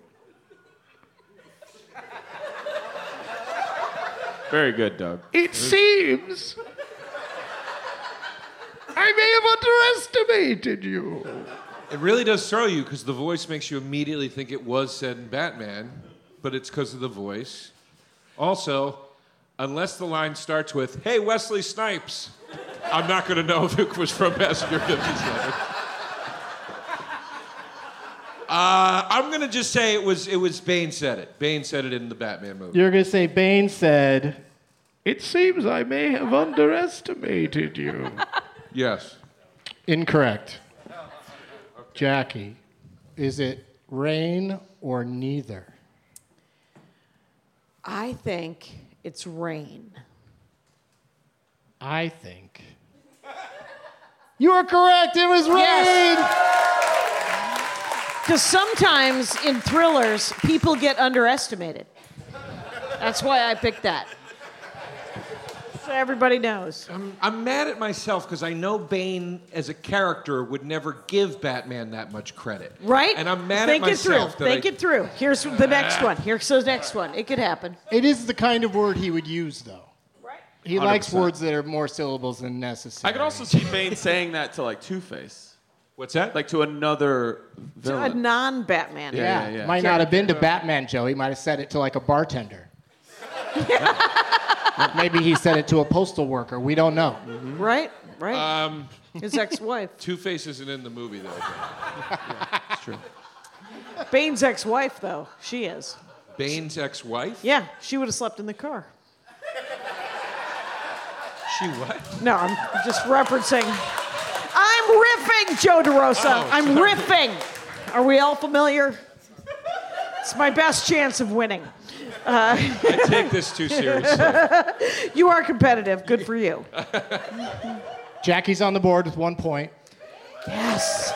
Very good, Doug. It seems I may have underestimated you. It really does throw you because the voice makes you immediately think it was said in Batman, but it's because of the voice. Also, unless the line starts with, "Hey, Wesley Snipes," I'm not going to know if it was from Passenger 57. I'm going to just say it was Bane said it. Bane said it in the Batman movie. You're going to say Bane said, "It seems I may have underestimated you." Yes. Incorrect. Jackie, is it Rain or neither? I think it's Rain. I think. You are correct. It was Rain. Because sometimes in thrillers, people get underestimated. That's why I picked that. So everybody knows. I'm mad at myself because I know Bane as a character would never give Batman that much credit. Right? And I'm mad Think at myself. it through. Think it through. Here's the next one. Here's the next one. It could happen. It is the kind of word he would use, though. Right. He likes 100%. words that are more syllables than necessary. I could also see Bane saying that to like Two-Face. What's that? Like to another A villain. non-Batman. Yeah. Might not have been to Batman, Joe. He might have said it to like a bartender. Maybe he said it to a postal worker. We don't know. Right? His ex-wife. Two-Face isn't in the movie, though. It's true. Bane's ex-wife, though. She is. Bane's ex-wife? Yeah, she would have slept in the car. She what? No, I'm just referencing. I'm riffing, Joe DeRosa. Oh, I'm sorry. riffing. Are we all familiar? It's my best chance of winning. I take this too seriously. You are competitive. Good for you. Jackie's on the board with 1 point. Yes.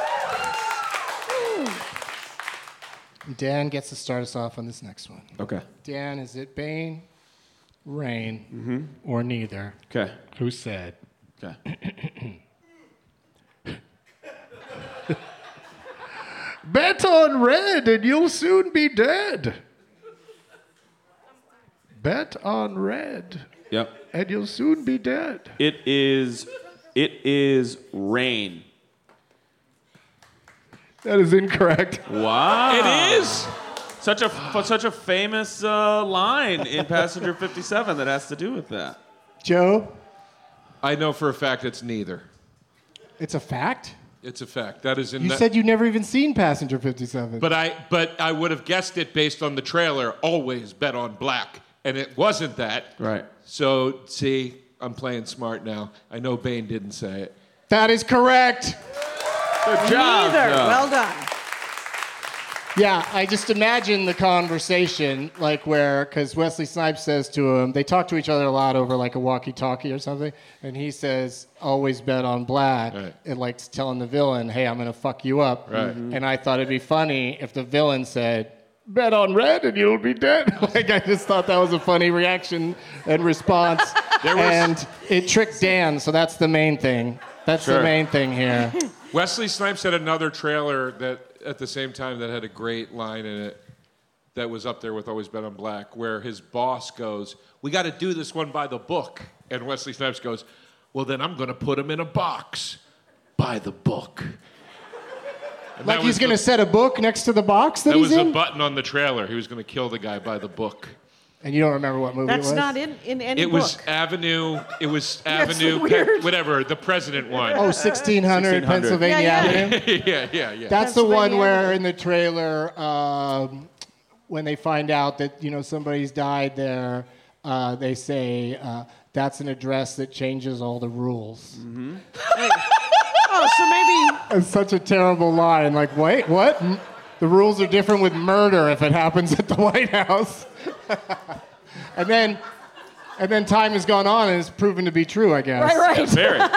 Dan gets to start us off on this next one. Okay. Dan, is it Bane, Rain, or neither? Okay. Who said? Okay. Bet on red and you'll soon be dead. Bet on red Yep. and you'll soon be dead. It is Rain. That is incorrect. Wow. It is? Such a famous line in Passenger 57 that has to do with that. Joe, I know for a fact it's neither. it's a fact? It's a fact. That is in You said you'd never even seen Passenger 57. But I would have guessed it based on the trailer, always bet on black. And it wasn't that. Right. So, see, I'm playing smart now. I know Bane didn't say it. That is correct. Good job. Neither. Joe. Well done. Yeah, I just imagine the conversation, like where, because Wesley Snipes says to him, they talk to each other a lot over like a walkie-talkie or something, and he says, always bet on black, Right. and like telling the villain, hey, I'm going to fuck you up. Right. And I thought it'd be funny if the villain said, bet on red and you'll be dead. Like, I just thought that was a funny reaction and response. And it tricked Dan, so that's the main thing. That's the Sure. main thing here. Wesley Snipes had another trailer that, at the same time, that had a great line in it that was up there with Always Bet on Black, where his boss goes, we got to do this one by the book. And Wesley Snipes goes, well, then I'm going to put him in a box by the book. And Like that he's was going to set a book next to the box that That he's was a in? button on the trailer. He was going to kill the guy by the book. And you don't remember what movie it That's was? not in any It book. was Avenue. It was That's Avenue. weird. Whatever. The president one. Oh, 1600 Pennsylvania Yeah, yeah. Avenue? yeah. That's the one Pennsylvania where Avenue. in the trailer, when they find out that, somebody's died there, they say, that's an address that changes all the rules. Oh, so maybe. It's such a terrible line. Like, wait, what? The rules are different with murder if it happens at the White House. and then time has gone on and it's proven to be true, I guess. Right.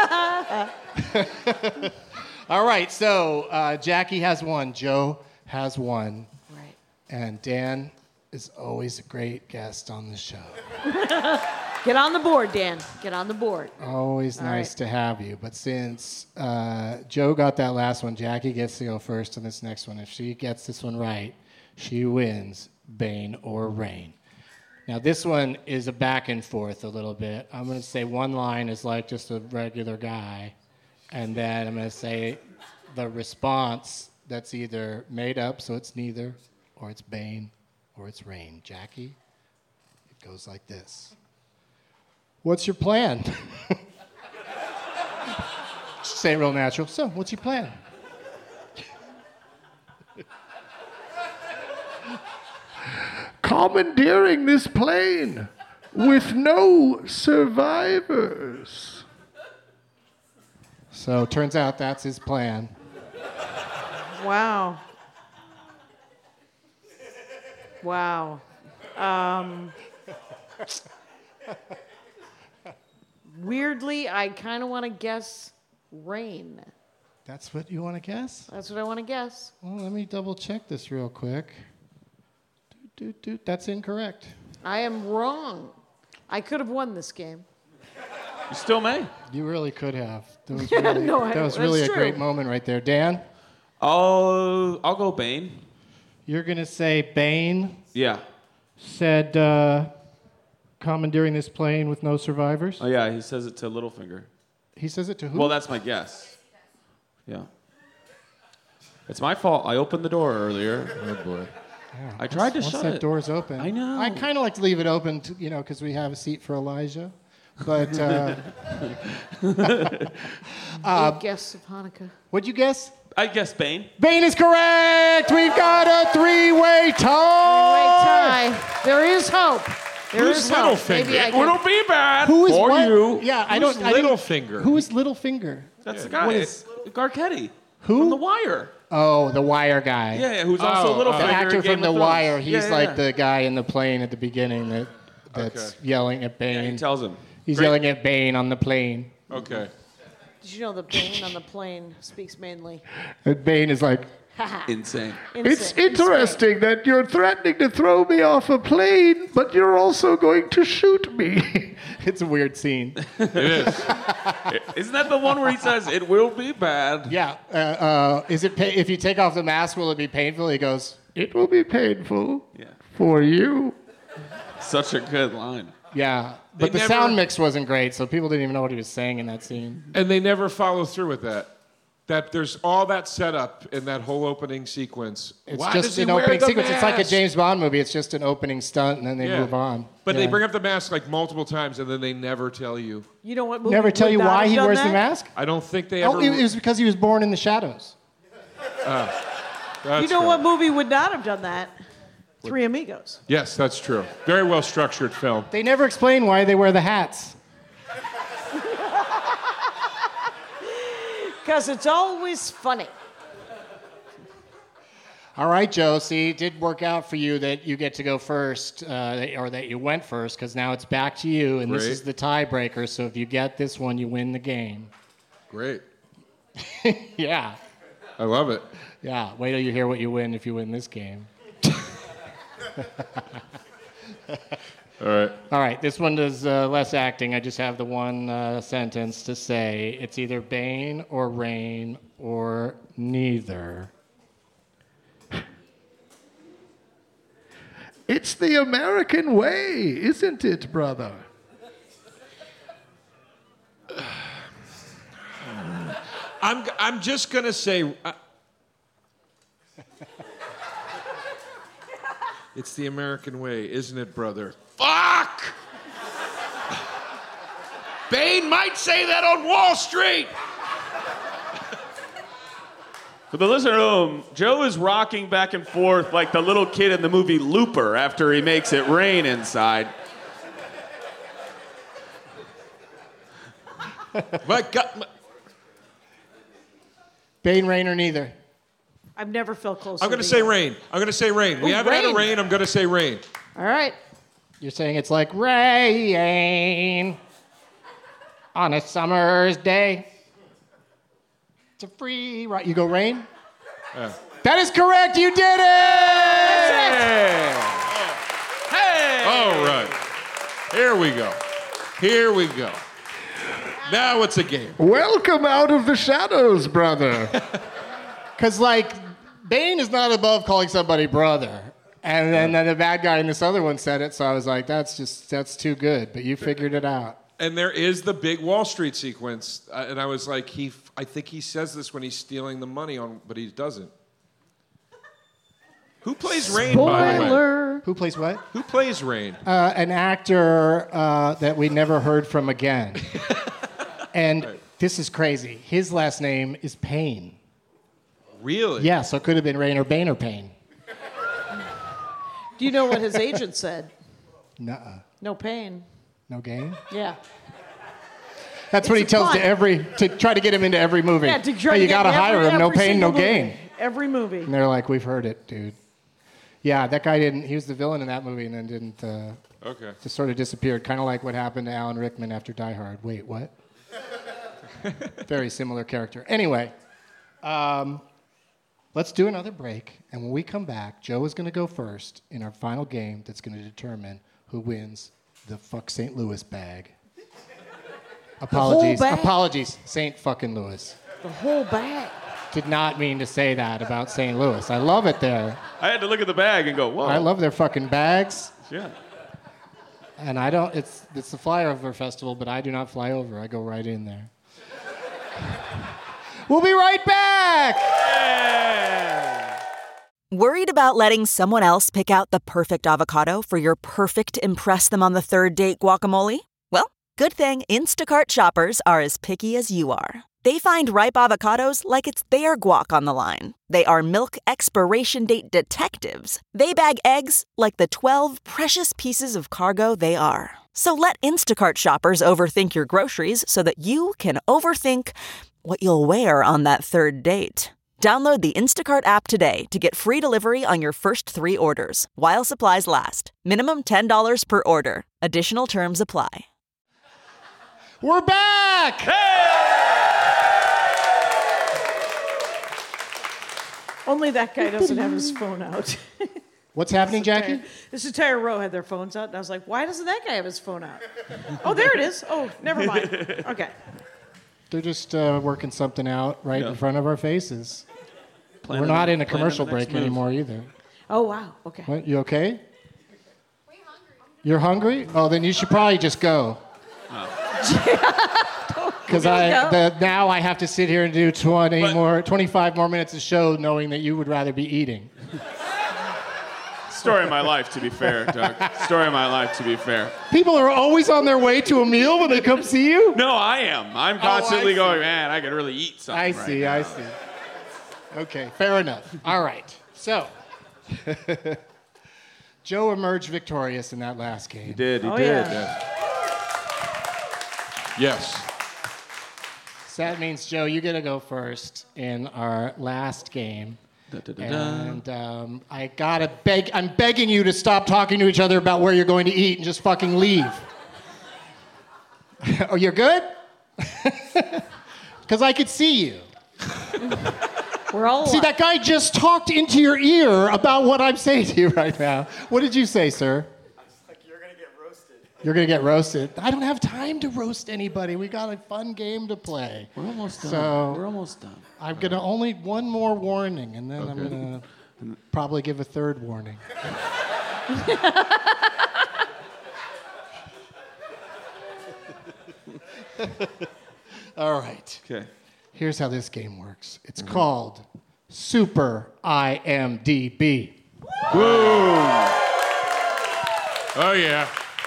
Very. All right, so Jackie has one, Joe has one, Right. and Dan is always a great guest on the show. Get on the board, Dan. Get on the board. Always All nice right. to have you. But since Joe got that last one, Jackie gets to go first on this next one. If she gets this one right, she wins Bane or Rain. Now, this one is a back and forth a little bit. I'm going to say one line is like just a regular guy, and then I'm going to say the response that's either made up, so it's neither, or it's Bane, or it's Rain. Jackie, it goes like this. What's your plan? Say it real natural. So, what's your plan? Commandeering this plane with no survivors. So, turns out that's his plan. Wow. Wow. Weirdly, I kind of want to guess Rain. That's what you want to guess? That's what I want to guess. Well, let me double check this real quick. That's incorrect. I am wrong. I could have won this game. You still may. You really could have. That was Yeah, really, no, that was that's really a true. great moment right there. Dan, I'll go Bane. you're going to say Bane Yeah. said commandeering this plane with no survivors? Oh yeah, he says it to Littlefinger. He says it to who? Well, that's my guess. Yeah. It's my fault. I opened the door earlier. Oh boy. Yeah, I tried to once shut that it. door's open. I know. I kind of like to leave it open, because we have a seat for Elijah. But Eight guests of Hanukkah. what'd you guess? I guess Bane. Bane is correct. We've got a three-way tie. Wait, Ty. There is hope. There Who's is hope. Littlefinger? Maybe I It can- will be bad Who is for what? you. Yeah, I Who's don't. I didn't- Littlefinger? Who is Littlefinger? That's the guy. What It's Garcetti. Who? From The Wire. Oh, the Wire guy. Yeah, who's also The Littlefinger. actor in Game from The of Thrones. Wire. He's Yeah, like yeah. the guy in the plane at the beginning that's yelling at Bane. Yeah, he tells him. He's Great. yelling at Bane on the plane. Okay. Did you know the Bane on the plane speaks mainly? And Bane is like, Insane. it's interesting that you're threatening to throw me off a plane, but you're also going to shoot me. It's a weird scene. It is. Isn't that the one where he says, it will be bad? Yeah. Is it if you take off the mask, will it be painful? He goes, it will be painful for you. Such a good line. Yeah. But the never- sound mix wasn't great, so people didn't even know what he was saying in that scene. And they never follow through with that. That there's all that setup in that whole opening sequence. It's Why does just he an wear opening the sequence. It's like a mask? James Bond movie. It's just an opening stunt, and then they move on. But Yeah. they bring up the mask like multiple times, and then they never tell you. You know what movie Never tell would you not why have he done wears that? the mask? I don't think they ever. Oh, it was because he was born in the shadows. You know what movie would not have done that? Three Amigos. Yes, that's true. Very well structured film. They never explain why they wear the hats. Because it's always funny. All right, Joe. See, it did work out for you that you get to go first, or that you went first, because now it's back to you, and this Great. is the tiebreaker. So if you get this one, you win the game. Great. Yeah. I love it. Yeah. Wait till you hear what you win if you win this game. All right. All right, this one does less acting. I just have the one sentence to say. It's either Bane or Rain or neither. It's the American way, isn't it, brother? I'm just gonna say. It's the American way, isn't it, brother? Fuck! Bane might say that on Wall Street. For the listener at home, Joe is rocking back and forth like the little kid in the movie Looper after he makes it rain inside. My God. Bane, Rain, or neither? I've never felt closer. I'm gonna to say you. rain. I'm gonna say rain. We Ooh, haven't had a rain. rain. I'm gonna say rain. All right. You're saying it's like rain on a summer's day. It's a free ride. You go Rain? Yeah. That is correct. You did it! Hey! All right. Here we go. Here we go. Now it's a game. Welcome out of the shadows, brother. Because, like, Bane is not above calling somebody brother. And then the bad guy in this other one said it, so I was like, that's too good. But you figured it out. And there is the big Wall Street sequence, and I was like, I think he says this when he's stealing the money but he doesn't. Who plays Rain, by the way? Spoiler. Who plays what? Who plays Rain? An actor that we never heard from again. And this is crazy. His last name is Payne. Really? Yeah, so it could have been Rain or Bane or Payne. Do you know what his agent said? Nuh-uh. No pain. No game? Yeah. That's what he It's tells fun. to try to get him into every movie. Yeah, to try Hey, to you get gotta hire him. No every pain, no single movie. gain. Every movie. And they're like, we've heard it, dude. Yeah, that guy didn't. He was the villain in that movie, and then didn't. Okay. Just sort of disappeared, kind of like what happened to Alan Rickman after Die Hard. Wait, what? Very similar character. Anyway, let's do another break, and when we come back, Joe is going to go first in our final game. That's going to determine who wins the Fuck St. Louis bag. Apologies. bag. Apologies, St. fucking Louis. The whole bag. Did not mean to say that about St. Louis. I love it there. I had to look at the bag and go, whoa. I love their fucking bags. Yeah. And I don't, it's the flyover festival, but I do not fly over. I go right in there. We'll be right back! Worried about letting someone else pick out the perfect avocado for your perfect impress them on the third date guacamole? Well, good thing Instacart shoppers are as picky as you are. They find ripe avocados like it's their guac on the line. They are milk expiration date detectives. They bag eggs like the 12 precious pieces of cargo they are. So let Instacart shoppers overthink your groceries so that you can overthink what you'll wear on that third date. Download the Instacart app today to get free delivery on your first 3 orders, while supplies last. Minimum $10 per order. Additional terms apply. We're back! Only that guy doesn't have his phone out. What's happening, Jackie? This entire row had their phones out, and I was like, why doesn't that guy have his phone out? Oh, there it is. Oh, never mind. Okay. They're just working something out right in front of our faces. Planning We're not in a planning commercial the next break move. anymore either. Oh, wow. Okay. What, you okay? You're hungry? Oh, then you should probably just go. Because now I have to sit here and do 25 more minutes of show knowing that you would rather be eating. Story of my life, to be fair, Doug. Story of my life, to be fair. People are always on their way to a meal when they come see you? No, I am. I'm constantly going, man, I could really eat something. I see. Okay, fair enough. All right. So, Joe emerged victorious in that last game. He did. Yeah. Yes. So that means, Joe, you get to go first in our last game. And I gotta I'm begging you to stop talking to each other about where you're going to eat and just fucking leave. Oh, you're good? Because I could see you. We're all See, that guy just talked into your ear about what I'm saying to you right now. What did you say, sir? I was like, you're going to get roasted. You're going to get roasted. I don't have time to roast anybody. We got a fun game to play. We're almost done. So We're almost done. I'm going to only one more warning, and then I'm going to probably give a third warning. All right. Okay. Here's how this game works. It's called Super IMDb. Boom. Oh, yeah.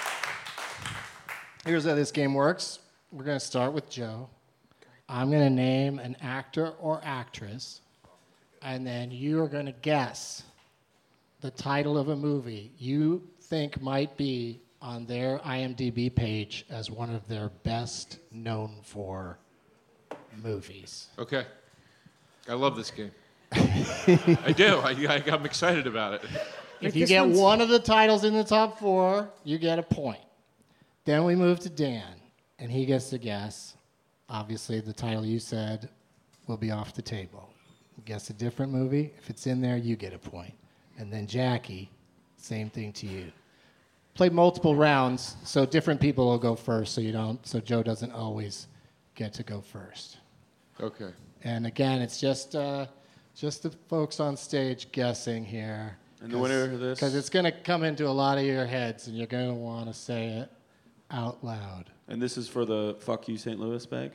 Here's how this game works. We're going to start with Joe. I'm going to name an actor or actress, and then you are going to guess the title of a movie you think might be on their IMDb page as one of their best known for movies. Okay. I love this game. I do. I'm excited about it. If you get one of the titles in the top 4, you get a point. Then we move to Dan, and he gets to guess. Obviously, the title you said will be off the table. Guess a different movie. If it's in there, you get a point. And then Jackie, same thing to you. Play multiple rounds, so different people will go first, so Joe doesn't always get to go first. Okay. And again, it's just the folks on stage guessing here. And the winner of this? Because it's going to come into a lot of your heads, and you're going to want to say it out loud. And this is for the fuck you St. Louis bag?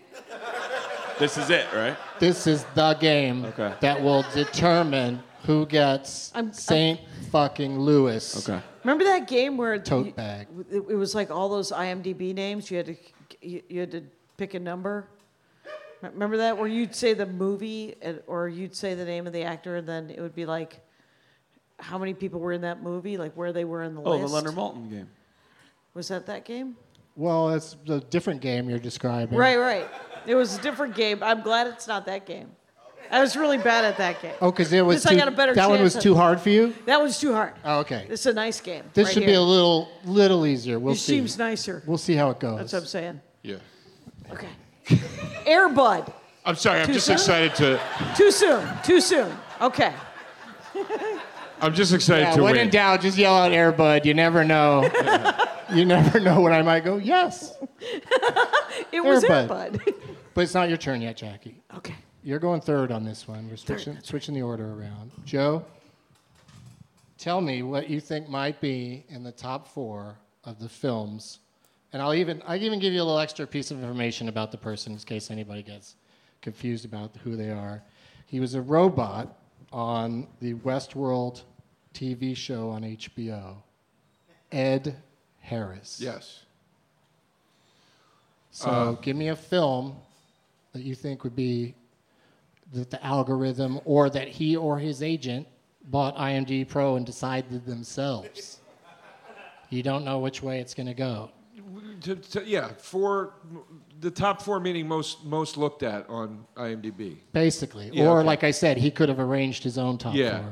This is it, right? This is the game that will determine who gets St. fucking Louis. Okay. Remember that game where Tote bag. It was like all those IMDb names. You had to pick a number. Remember that, where you'd say the movie or you'd say the name of the actor, and then it would be like how many people were in that movie, like where they were in the list. Oh, the Leonard Maltin game. Was that game? Well, it's a different game you're describing. Right. It was a different game. I'm glad it's not that game. I was really bad at that game. Oh, because it was I got a better that one chance was at- too hard for you? That was too hard. Oh, okay. This is a nice game. This right should here. be a little easier. We'll It see. seems nicer. We'll see how it goes. That's what I'm saying. Yeah. Okay. Air Bud. I'm sorry. I'm Too just soon? excited to. Too soon. Okay. I'm just excited to when win. in doubt, just yell out Air Bud. You never know. You never know when I might go, yes. It was Air Bud. But it's not your turn yet, Jackie. Okay. You're going third on this one. We're switching the order around. Joe, tell me what you think might be in the top 4 of the films. And I'll even give you a little extra piece of information about the person in case anybody gets confused about who they are. He was a robot on the Westworld TV show on HBO. Ed Harris. Yes. So give me a film that you think would be that the algorithm or that he or his agent bought IMDb Pro and decided themselves. You don't know which way it's going to go. For the top 4 meaning most looked at on IMDb. Basically. Yeah, or okay. like I said, he could have arranged his own top 4.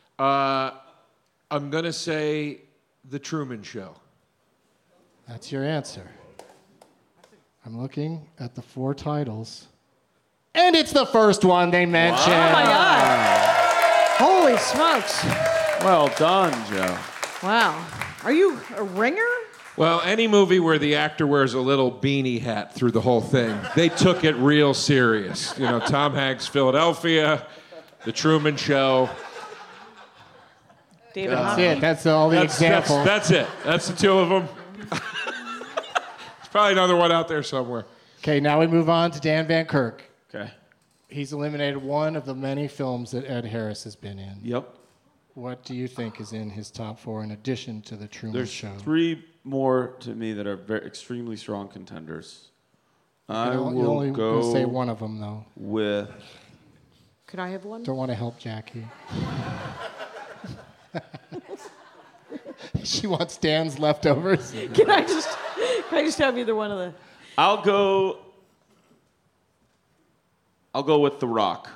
I'm going to say The Truman Show. That's your answer. I'm looking at the 4 titles. And it's the first one they mentioned. Oh, my God. Holy smokes. Well done, Joe. Wow. Are you a ringer? Well, any movie where the actor wears a little beanie hat through the whole thing, they took it real serious. You know, Tom Hanks' Philadelphia, The Truman Show. David That's it. That's all the examples. That's it. That's the 2 of them. There's probably another one out there somewhere. Okay, now we move on to Dan Van Kirk. Okay. He's eliminated one of the many films that Ed Harris has been in. Yep. What do you think is in his top 4 in addition to The Truman There's Show? 3 more to me that are extremely strong contenders. I will You're only go going to say one of them, though. with... Could I have one? Don't want to help Jackie. She wants Dan's leftovers. Can I just have either one of the... I'll go with The Rock.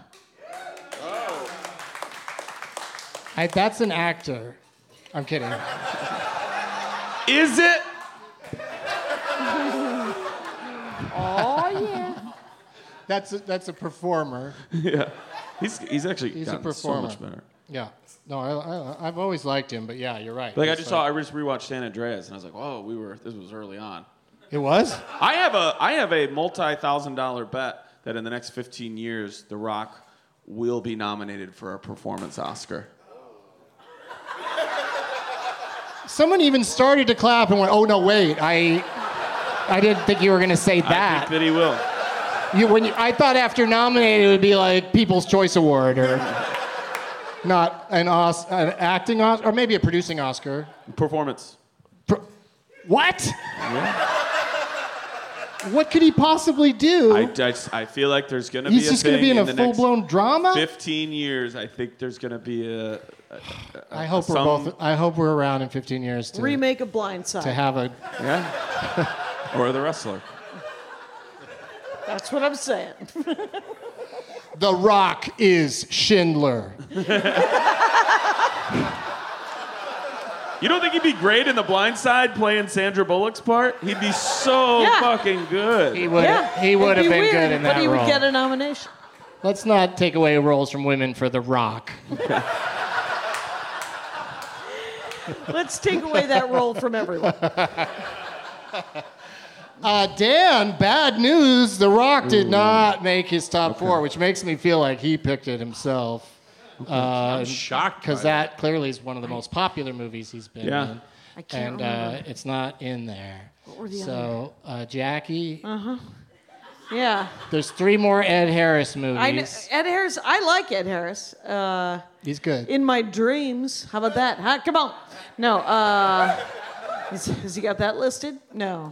That's an actor. I'm kidding. Is it? Oh, yeah. That's a performer. Yeah. He's actually He's a gotten so performer. much better. Yeah. No, I've always liked him, but yeah, you're right. Like I It's just rewatched San Andreas, and I was like, "Whoa, this was early on." It was? I have a multi-$1,000 bet that in the next 15 years, The Rock will be nominated for a performance Oscar. Someone even started to clap and went, "Oh no, wait! I didn't think you were going to say I that." think that he will. I thought after nominated it would be like People's Choice Award or not an acting Oscar or maybe a producing Oscar. Performance. What? Yeah. What could he possibly do? I feel like there's going to be He's just going to be in a full-blown drama? 15 years, I think there's going to be I hope we're around in 15 years to remake of Blindside. to have a or The Wrestler. That's what I'm saying. The Rock is Schindler. You don't think he'd be great in The Blind Side playing Sandra Bullock's part? He'd be so fucking good. He would have been weird, good in that but he role. would get a nomination. Let's not take away roles from women for The Rock. Let's take away that role from everyone. Dan, bad news. The Rock did not make his top 4, which makes me feel like he picked it himself. I'm shocked because that clearly is one of the most popular movies he's been in. I can't remember. It's not in there. What were the So, Jackie, Yeah. there's 3 more Ed Harris movies. Ed Harris. I like Ed Harris. He's good. In my dreams. How about that? Huh? Come on. No. Has he got that listed? No.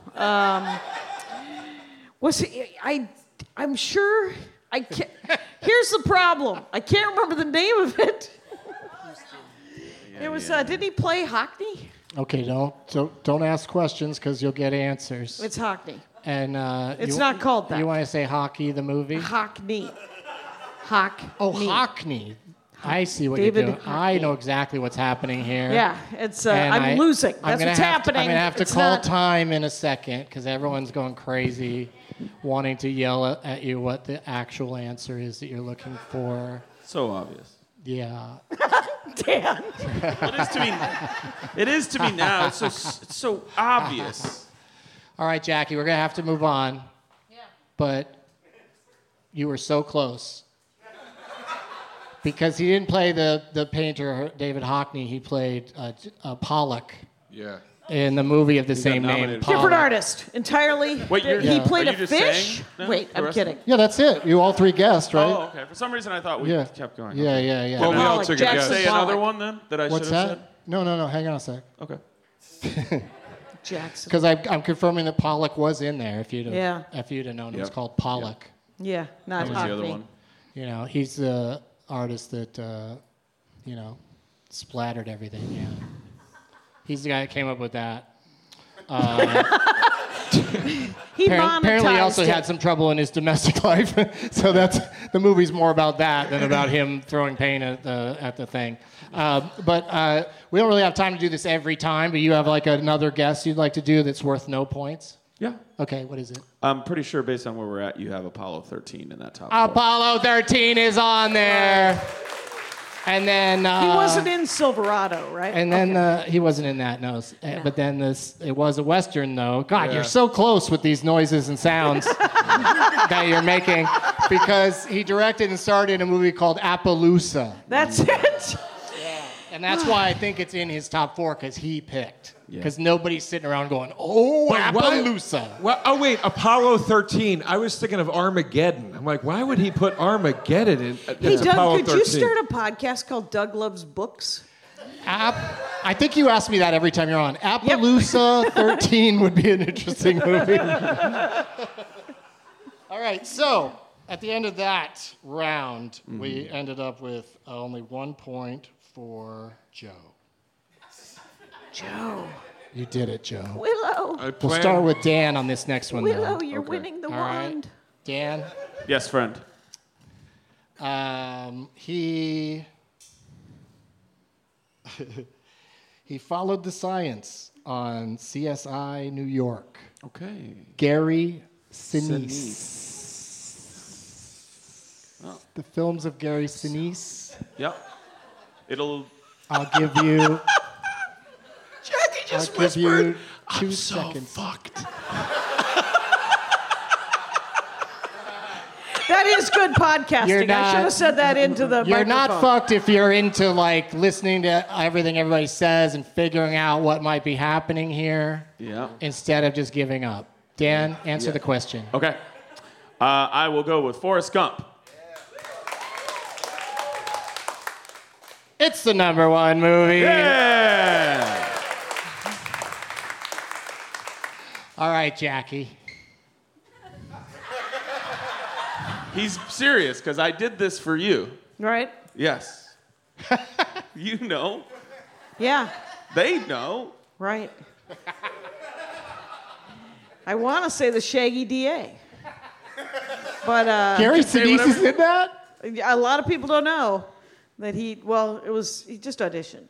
I'm sure. I can't. Here's the problem. I can't remember the name of it. It was. Didn't he play Hockney? Okay, don't ask questions because you'll get answers. It's Hockney. And It's not called that. You want to say Hockey the movie? Hockney. Oh, Hockney. I see what David you're doing. Hockney. I know exactly what's happening here. Yeah, it's. And I'm losing. That's what's happening. I'm gonna have to It's call not- time in a second because everyone's going crazy, wanting to yell at you what the actual answer is that you're looking for. So obvious. Yeah. Dan. Well, it is to me. It is to me now. It's so obvious. All right, Jackie, we're going to have to move on. Yeah. But you were so close. Because he didn't play the painter, David Hockney. He played Pollock. Yeah. In the movie of the same name. Different artist entirely. Wait, he played are a you just fish? saying Wait, I'm kidding. Yeah, that's it. You all three guessed, right? Oh, okay. For some reason, I thought we kept going. Yeah. Well, we all Pollock, took a Jackson guess. Say Pollock. another one then that I What's should have that? said. No. Hang on a sec. Okay. Jackson. Because I'm confirming that Pollock was in there. If you'd have known, it was Yep. called Pollock. Yeah, not That was the other Hockney. one. You know, he's the artist that splattered everything. Yeah. He's the guy that came up with that. He Apparently, he monetized also it. had some trouble in his domestic life. So the movie's more about that than about him throwing paint at the thing. But we don't really have time to do this every time. But you have like another guess you'd like to do that's worth no points. Yeah. Okay, what is it? I'm pretty sure based on where we're at, you have Apollo 13 in that top four. Apollo 13 is on there. And then He wasn't in Silverado, right? And then he wasn't in that, no. But then it was a Western, though. God, you're so close with these noises and sounds that you're making. Because he directed and starred in a movie called Appaloosa. That's it. And that's why I think it's in his top four, because he picked. Because nobody's sitting around going, oh, Appaloosa. Oh, wait, Apollo 13. I was thinking of Armageddon. I'm like, why would he put Armageddon in? Hey, Doug, Apollo could 13. you start a podcast called Doug Loves Books? I think you ask me that every time you're on. Appaloosa 13 would be an interesting movie. All right, so at the end of that round, we ended up with only 1 point for Joe. Joe. You did it, Joe. Willow. We'll start with Dan on this next one. Willow, though. you're winning the All right. wand. Dan? Yes, friend. He followed the science on CSI New York. Okay. Gary Sinise. Oh. The films of Gary Sinise. Yep. I'll give you. Jackie just I'll give you whispered, 2 I'm so seconds. fucked. That is good podcasting. I should have said that into the You're microphone. not fucked if you're into like listening to everything everybody says and figuring out what might be happening here. Yeah. Instead of just giving up. Dan, answer the question. Okay. I will go with Forrest Gump. It's the #1 movie. Yeah. All right, Jackie. He's serious because I did this for you. Right? Yes. You know. Yeah. They know. Right. I want to say the Shaggy DA. But Gary Sinise is in that? A lot of people don't know that he just auditioned.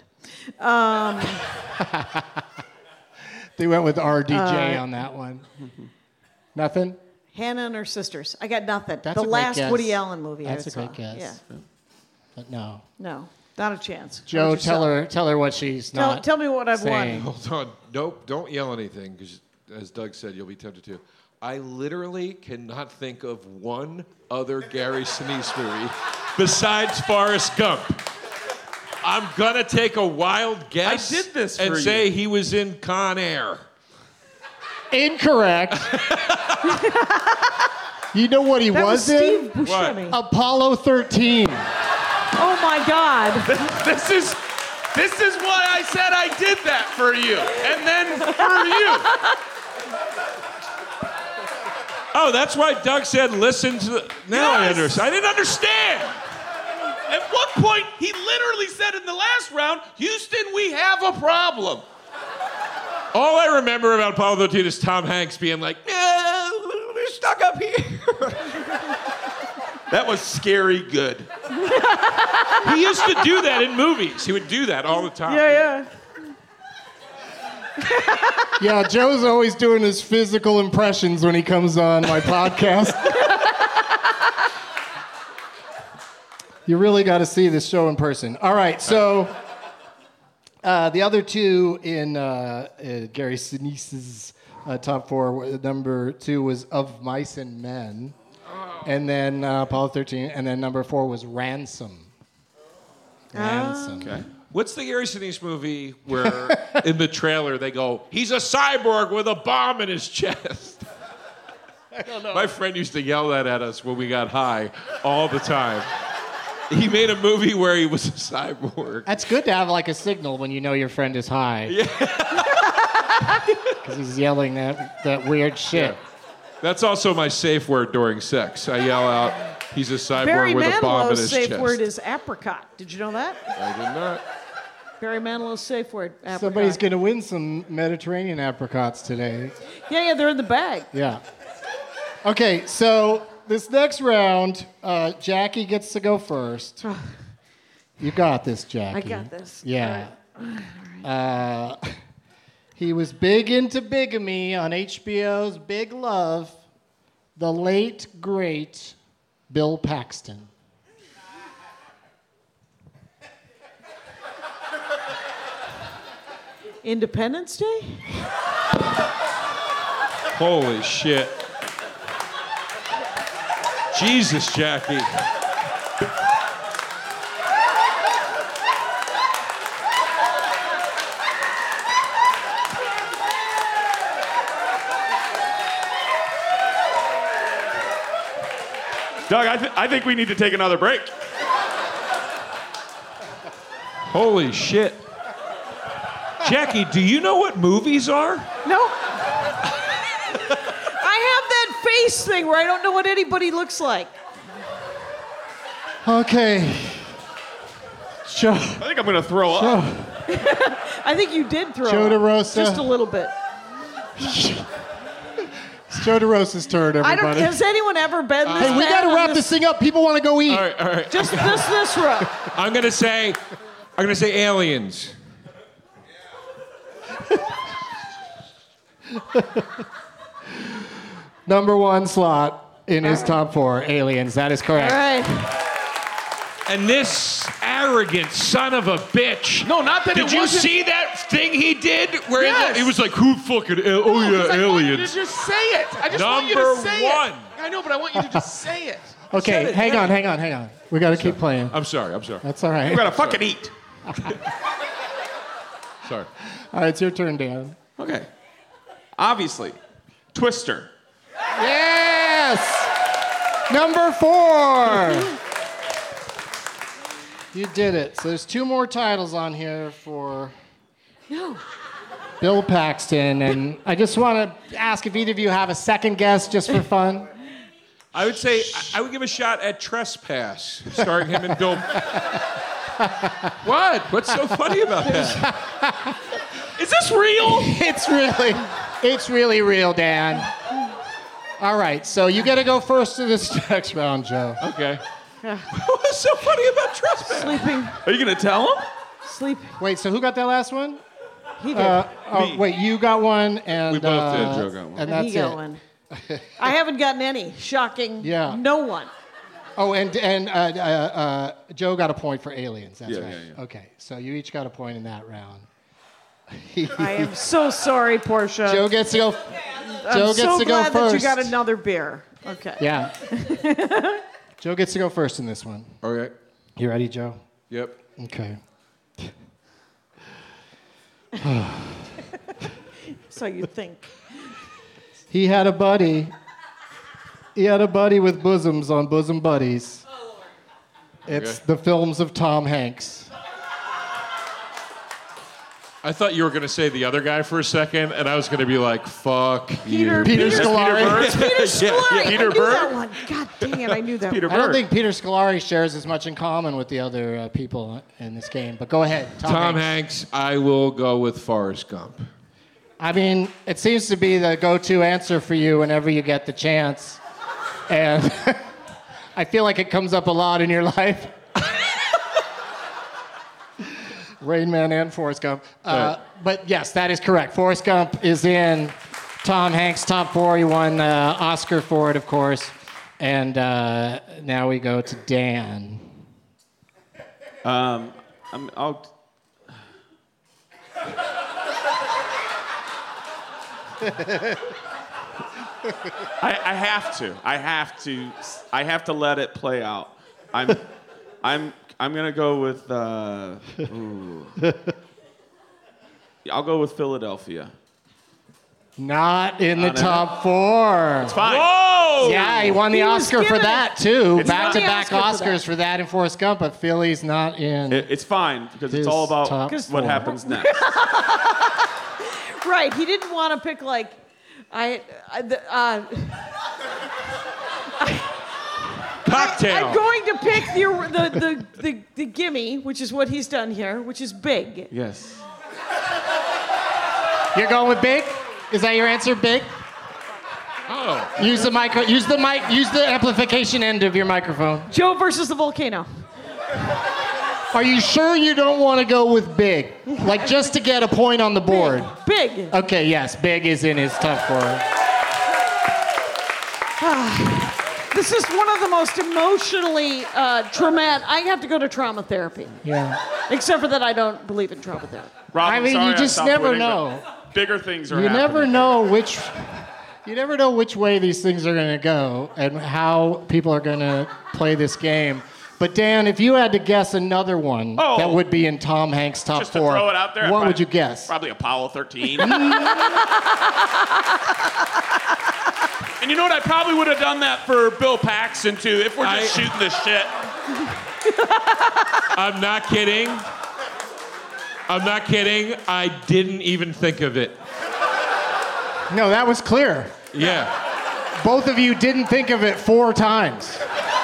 They went with RDJ on that one. Nothing? Hannah and her sisters. I got nothing. That's the a great last guess. Woody Allen movie That's I a saw. great guess. Yeah. But no. No, not a chance. Joe, What'd you sell? tell her what she's not. Tell me what I've saying. won. Hold on. Nope, don't yell anything, because as Doug said, you'll be tempted to. I literally cannot think of one other Gary Sinise movie besides Forrest Gump. I'm going to take a wild guess I did this and for say you. he was in Con Air. Incorrect. You know what he That was in? Steve Buscemi. Apollo 13. Oh my God. This is why I said I did that for you, and then for you. Oh, that's why Doug said listen to the... Now I Yes. understand. I didn't understand. At one point, he literally said in the last round, Houston, we have a problem. All I remember about Apollo 13 is Tom Hanks being like, we're stuck up here. That was scary good. He used to do that in movies. He would do that all the time. Yeah. Yeah, Joe's always doing his physical impressions when he comes on my podcast. You really got to see this show in person. All right, so The other two in Gary Sinise's top four, number 2 was Of Mice and Men. And then Apollo 13. And then number 4 was Ransom. Ransom. Okay. What's the Gary Sinise movie where in the trailer they go, he's a cyborg with a bomb in his chest? I don't know. My friend used to yell that at us when we got high all the time. He made a movie where he was a cyborg. That's good to have like a signal when you know your friend is high. Yeah. Because he's yelling that weird shit. Yeah. That's also my safe word during sex. I yell out, he's a cyborg Barry with a bomb in Manilow's his safe chest. word is apricot. Did you know that? I did not. Barry Manilow's safe word, apricot. Somebody's going to win some Mediterranean apricots today. Yeah, they're in the bag. Yeah. Okay, so this next round, Jackie gets to go first. You got this, Jackie. I got this. Yeah. He was big into bigamy on HBO's Big Love, the late, great Bill Paxton. Independence Day? Holy shit. Jesus, Jackie. Doug, I think we need to take another break. Holy shit. Jackie, do you know what movies are? No. I have that face thing where I don't know what anybody looks like. Okay. Joe. I think I'm going to throw up. I think you did throw Joe up. DeRosa. Just a little bit. It's Joe DeRosa's turn, everybody. Has anyone ever been this Hey, we bad got to on wrap this thing up. People want to go eat. All right. Just this row. I'm gonna say aliens. Number 1 slot in his top 4, aliens. That is correct. All right. And this arrogant son of a bitch. No, not that Did it you wasn't... see that thing he did? Where Yes. he was like, who fucking, I want you to aliens. just say it. I just want you to Number say one. it. I know, but I want you to just say it. Okay, hang on. We got to keep playing. I'm sorry. That's all right. We gotta fucking eat. Sorry. All right, it's your turn, Dan. Okay. Obviously, Twister. Yes! Number 4. You did it. So there's 2 more titles on here for Bill Paxton, and I just want to ask if either of you have a second guess just for fun. I would say I would give a shot at Trespass, starring him and Bill. What? What's so funny about that? Is this real? It's really real, Dan. All right, so you got to go first to this next round, Joe. Okay. What's so funny about Trespass? Sleeping. Are you gonna tell him? Sleeping. Wait, so who got that last one? He did. Wait, you got one, and We both did. Joe got one. and that's he got it. one. I haven't gotten any. Shocking. Yeah. No one. Oh, and Joe got a point for aliens. That's Yeah, right. yeah. Okay, so you each got a point in that round. I am so sorry, Portia. Joe gets to go. I'm Joe gets so to go glad that you first. got another beer. Okay. Yeah. Joe gets to go first in this one. Okay. You ready, Joe? Yep. Okay. So you think. He had a buddy. He had a buddy with bosoms on Bosom Buddies. It's Okay. the films of Tom Hanks. I thought you were going to say the other guy for a second, and I was going to be like, fuck you. Peter Scolari. It's Peter Scolari. Peter I knew Berg? that one. God dang it, I knew that Peter one. I don't Berg. think Peter Scolari shares as much in common with the other people in this game, but go ahead. Tom Hanks, I will go with Forrest Gump. I mean, it seems to be the go-to answer for you whenever you get the chance. And I feel like it comes up a lot in your life. Rain Man and Forrest Gump. But yes, that is correct. Forrest Gump is in Tom Hanks' top 4. He won Oscar for it, of course. And now we go to Dan. I have to. I have to let it play out. I'm gonna go with. I'll go with Philadelphia. Not in the top 4. It's fine. Whoa! Yeah, he won the Oscar for that, too. It's Back-to-back not the Oscar Oscars for that and Forrest Gump, but Philly's not in. It's fine because it's his all about top what 4. happens next. Right. He didn't want to pick like Cocktail. I'm going to pick the gimme, which is what he's done here, which is Big. Yes. You're going with Big? Is that your answer, Big? Oh. Use the mic. Use the amplification end of your microphone. Joe versus the volcano. Are you sure you don't want to go with Big? Like just to get a point on the board? Big. Okay, yes, Big is in his top 4. This is one of the most emotionally traumatic. I have to go to trauma therapy. Yeah. Except for that, I don't believe in trauma therapy. Rob, I I'm mean, sorry you I just stopped never winning, know. but bigger things are You happening. never know which way these things are going to go and how people are going to play this game. But Dan, if you had to guess another one that would be in Tom Hanks' top Just 4, to throw it out there, what would you guess? Probably Apollo 13. And you know what? I probably would have done that for Bill Paxton, too, if we're just shooting this shit. I'm not kidding. I didn't even think of it. No, that was clear. Yeah. Both of you didn't think of it 4 times.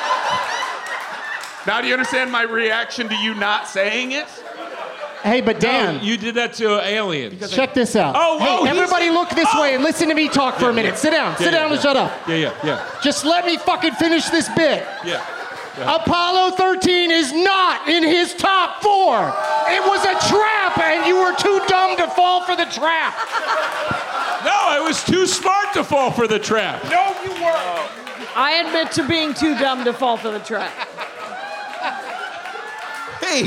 Now do you understand my reaction to you not saying it? Hey, but Dan. No, you did that to Aliens. Check this out. Hey, everybody look this way and listen to me talk for a minute. Sit down. Sit down and shut up. Yeah. Just let me fucking finish this bit. Yeah. Apollo 13 is not in his top 4. It was a trap, and you were too dumb to fall for the trap. No, I was too smart to fall for the trap. No, you weren't. I admit to being too dumb to fall for the trap. Hey,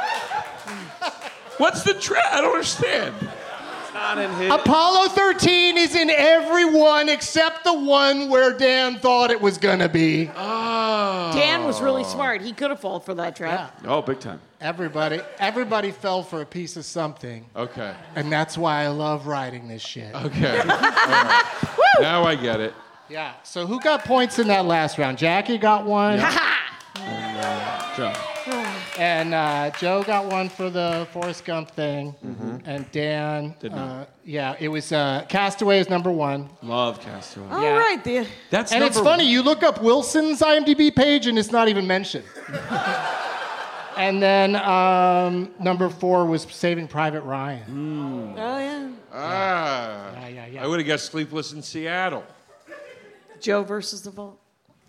what's the trap? I don't understand. It's not in his. Apollo 13 is in every one except the one where Dan thought it was gonna be. Oh. Dan was really smart. He could have fallen for that trap. Oh, big time. Everybody fell for a piece of something. Okay. And that's why I love writing this shit. Okay. All right. Now I get it. Yeah. So who got points in that last round? Jackie got one. Joe. And Joe got one for the Forrest Gump thing. Mm-hmm. And Dan, Did not. it was Castaway is number 1. Love Castaway. All right, the That's And it's funny, you look up Wilson's IMDb page and it's not even mentioned. And then number 4 was Saving Private Ryan. Oh yeah. Yeah. I would have guessed Sleepless in Seattle. Joe versus the volcano.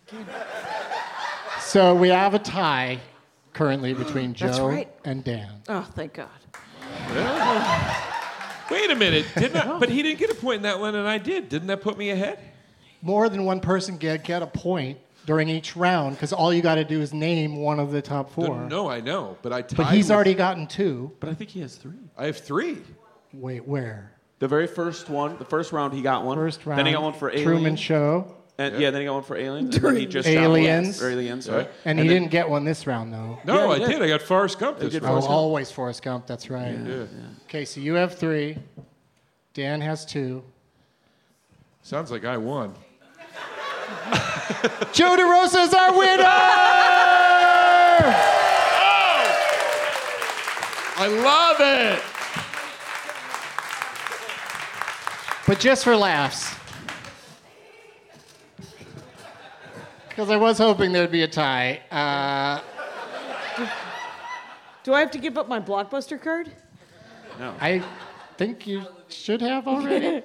So we have a tie currently between That's Joe right. and Dan. Oh, thank God. Wait a minute. But he didn't get a point in that one, and I did. Didn't that put me ahead? More than one person get a point during each round because all you got to do is name one of the top 4. No, I know, but I tied. But he's with- already gotten 2. But I think he has 3. I have 3. Wait, where? The very first one, the first round, he got one. First round. Then he got one for Aliens. Truman Show. And then he got one for Aliens. And then he just Aliens. Got one. Or Aliens, sorry. And he didn't get one this round, though. No, Yeah, I he did. I got Forrest Gump this did round. Forrest Gump. Always Forrest Gump, that's right. Yeah. Okay, so you have 3. Dan has 2. Sounds like I won. Joe DeRosa is our winner! I love it. But just for laughs. Because I was hoping there'd be a tie. Do I have to give up my Blockbuster card? No. I think you should have already.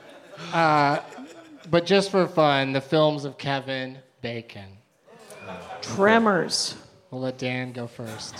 But just for fun, the films of Kevin Bacon. Tremors. We'll let Dan go first.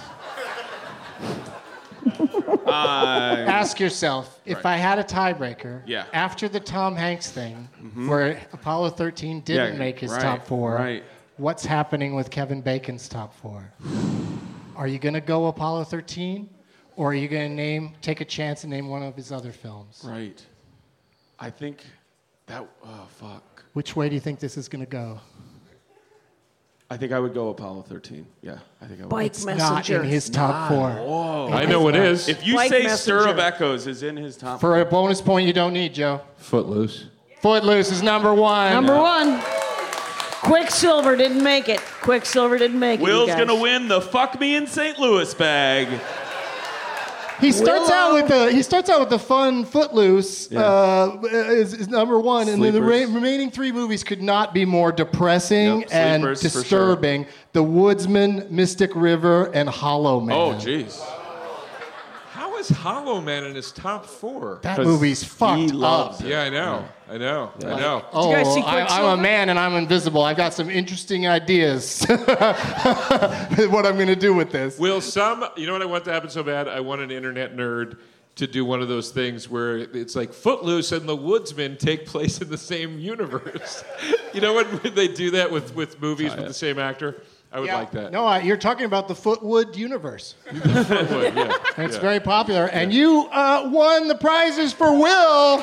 Ask yourself, if I had a tiebreaker, Yeah. after the Tom Hanks thing, where Apollo 13 didn't make his top 4, right. what's happening with Kevin Bacon's top 4? Are you going to go Apollo 13, or are you going to take a chance and name one of his other films? Right. I think that. Oh fuck. Which way do you think this is going to go? I think I would go Apollo 13. Yeah, I think I would. Bike It's Messenger. not in his top 4. Whoa. I know what is. If you Bike say Messenger. Stir of Echoes is in his top. For a bonus point you don't need, Joe. Footloose. Footloose is number 1. Number 1. Quicksilver didn't make it. Quicksilver didn't make it. Will's you guys. gonna win the Fuck Me in St. Louis bag. He starts out Willow. with the fun Footloose is number 1, and then the Sleepers. remaining 3 movies could not be more depressing Yep, and Sleepers, for sure. disturbing. The Woodsman, Mystic River, and Hollow Man. Oh, jeez. How is Hollow Man in his top 4? That 'Cause movie's he fucked loves up. it. Yeah, I know. I know. Oh, you guys see I'm a Quicksilver? man and I'm invisible. I've got some interesting ideas. What I'm going to do with this. Will you know what I want to happen so bad? I want an internet nerd to do one of those things where it's like Footloose and The Woodsman take place in the same universe. You know when they do that with movies with the same actor? I would like that. No, you're talking about the Footwood universe. Footwood, yeah. It's yeah. very popular. And you won the prizes for Will,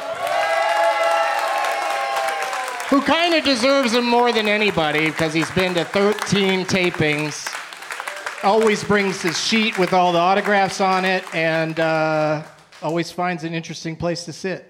who kind of deserves them more than anybody because he's been to 13 tapings, always brings his sheet with all the autographs on it, and always finds an interesting place to sit.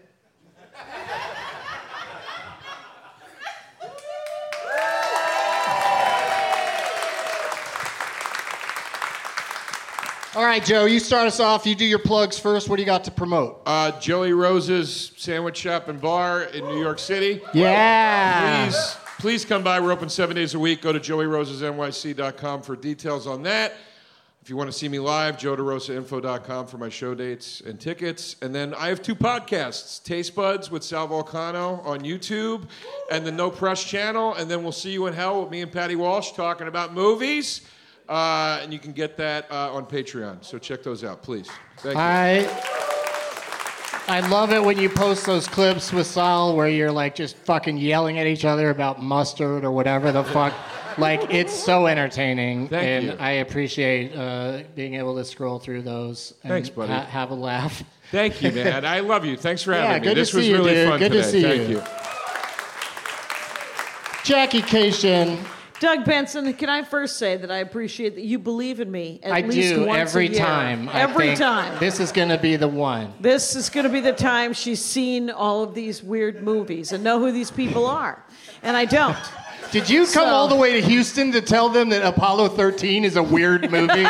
All right, Joe, you start us off. You do your plugs first. What do you got to promote? Joey Rose's Sandwich Shop and Bar in New York City. Yeah. Please come by. We're open 7 days a week. Go to joeyrosesnyc.com for details on that. If you want to see me live, joederosainfo.com for my show dates and tickets. And then I have 2 podcasts, Taste Buds with Sal Volcano on YouTube and the No Press channel. And then we'll see you in hell with me and Patty Walsh talking about movies. And you can get that on Patreon. So check those out, please. Thank you. I love it when you post those clips with Sal where you're like just fucking yelling at each other about mustard or whatever the fuck. Like, it's so entertaining. Thank you. I appreciate being able to scroll through those and Thanks, buddy. Have a laugh. Thank you, man. I love you. Thanks for having me. good to This was see you, really dude. fun Good today. to see Thank you. you. Jackie Cation. Doug Benson, can I first say that I appreciate that you believe in me at I least do once every a year. time. I Every think time. This is going to be the one. This is going to be the time she's seen all of these weird movies and know who these people are. And I don't. Did you come all the way to Houston to tell them that Apollo 13 is a weird movie?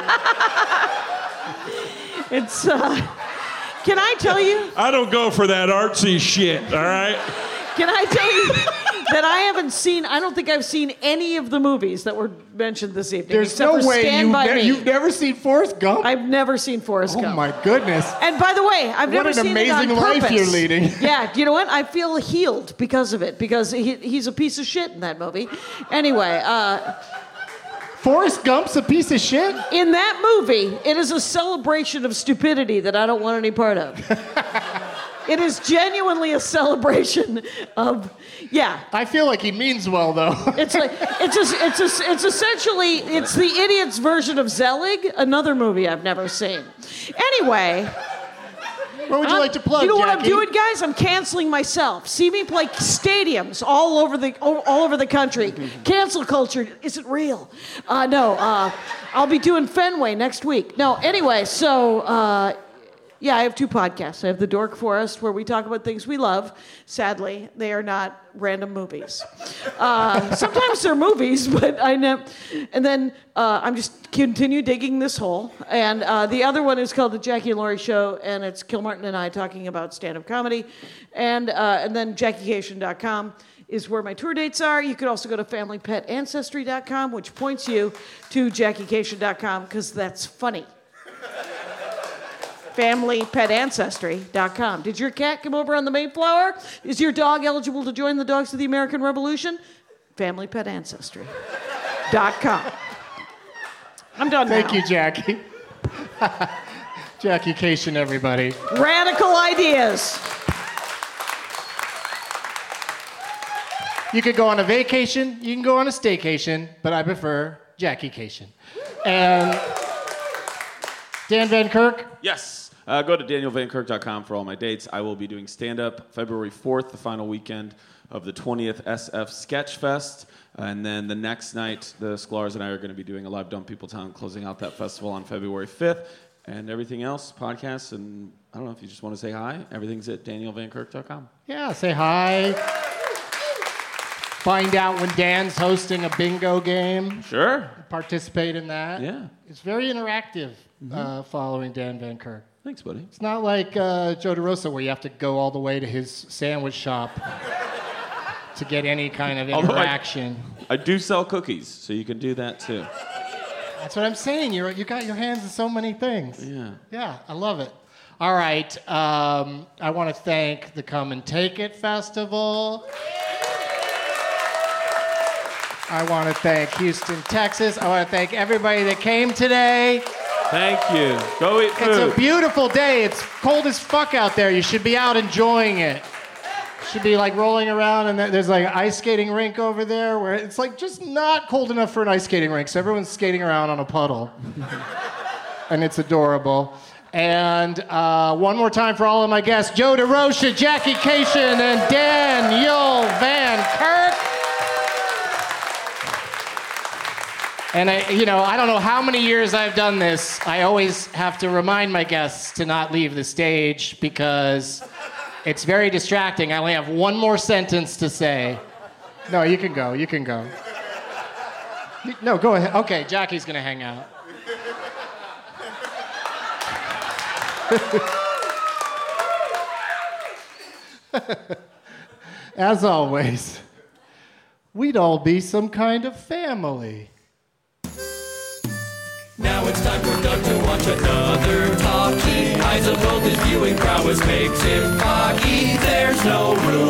It's, can I tell you? I don't go for that artsy shit, all right? Can I tell you that I don't think I've seen any of the movies that were mentioned this evening. There's except no for way Stand By Me. you've never seen Forrest Gump? I've never seen Forrest Gump. Oh my goodness. And by the way, I've never What an seen it amazing on life purpose. you're leading. Yeah, you know what? I feel healed because of it, because he's a piece of shit in that movie. Anyway, Forrest Gump's a piece of shit? in that movie, it is a celebration of stupidity that I don't want any part of. It is genuinely a celebration of, yeah. I feel like he means well, though. It's like it's essentially it's the idiot's version of Zelig, another movie I've never seen. Anyway, What would you like to plug, you know what I'm Jackie? doing, guys? I'm canceling myself. See me play stadiums all over the country. Cancel culture isn't real. I'll be doing Fenway next week. No, anyway, so. Yeah, I have 2 podcasts. I have The Dork Forest, where we talk about things we love. Sadly, they are not random movies. Sometimes they're movies, but I know. And then I'm just continue digging this hole. And the other one is called The Jackie and Laurie Show, and it's Kilmartin and I talking about stand-up comedy. And then JackieCation.com is where my tour dates are. You could also go to FamilyPetAncestry.com, which points you to JackieCation.com, because that's funny. FamilyPetAncestry.com. Did your cat come over on the Mayflower? Is your dog eligible to join the Dogs of the American Revolution? FamilyPetAncestry.com. I'm done Thank now. you, Jackie. Jackie Cation, everybody. Radical ideas. You could go on a vacation, you can go on a staycation, but I prefer Jackie Cation. And Dan Van Kirk? Yes. Go to danielvankirk.com for all my dates. I will be doing stand-up February 4th, the final weekend of the 20th SF Sketch Fest. And then the next night, the Sklar's and I are going to be doing a live Dumb People Town, closing out that festival on February 5th. And everything else, podcasts, and I don't know if you just want to say hi. Everything's at danielvankirk.com. Yeah, say hi. Find out when Dan's hosting a bingo game. Sure. Participate in that. Yeah. It's very interactive following Dan Van Kirk. Thanks, buddy. It's not like Joe DeRosa where you have to go all the way to his sandwich shop to get any kind of interaction. I do sell cookies, so you can do that too. That's what I'm saying. You got your hands in so many things. Yeah. Yeah, I love it. All right. I want to thank the Come and Take It Festival. I want to thank Houston, Texas. I want to thank everybody that came today. Thank you. Go eat food. It's a beautiful day. It's cold as fuck out there. You should be out enjoying it. Should be like rolling around, and there's like an ice skating rink over there where it's like just not cold enough for an ice skating rink, so everyone's skating around on a puddle. And it's adorable. And one more time for all of my guests, Joe DeRosa, Jackie Cation, and Daniel Van Kirk. And I don't know how many years I've done this. I always have to remind my guests to not leave the stage because it's very distracting. I only have one more sentence to say. No, you can go. You can go. No, go ahead. Okay, Jackie's going to hang out. As always, we'd all be some kind of family. Now it's time for Doug to watch another talkie. Eyes of gold, his viewing prowess makes him cocky. There's no room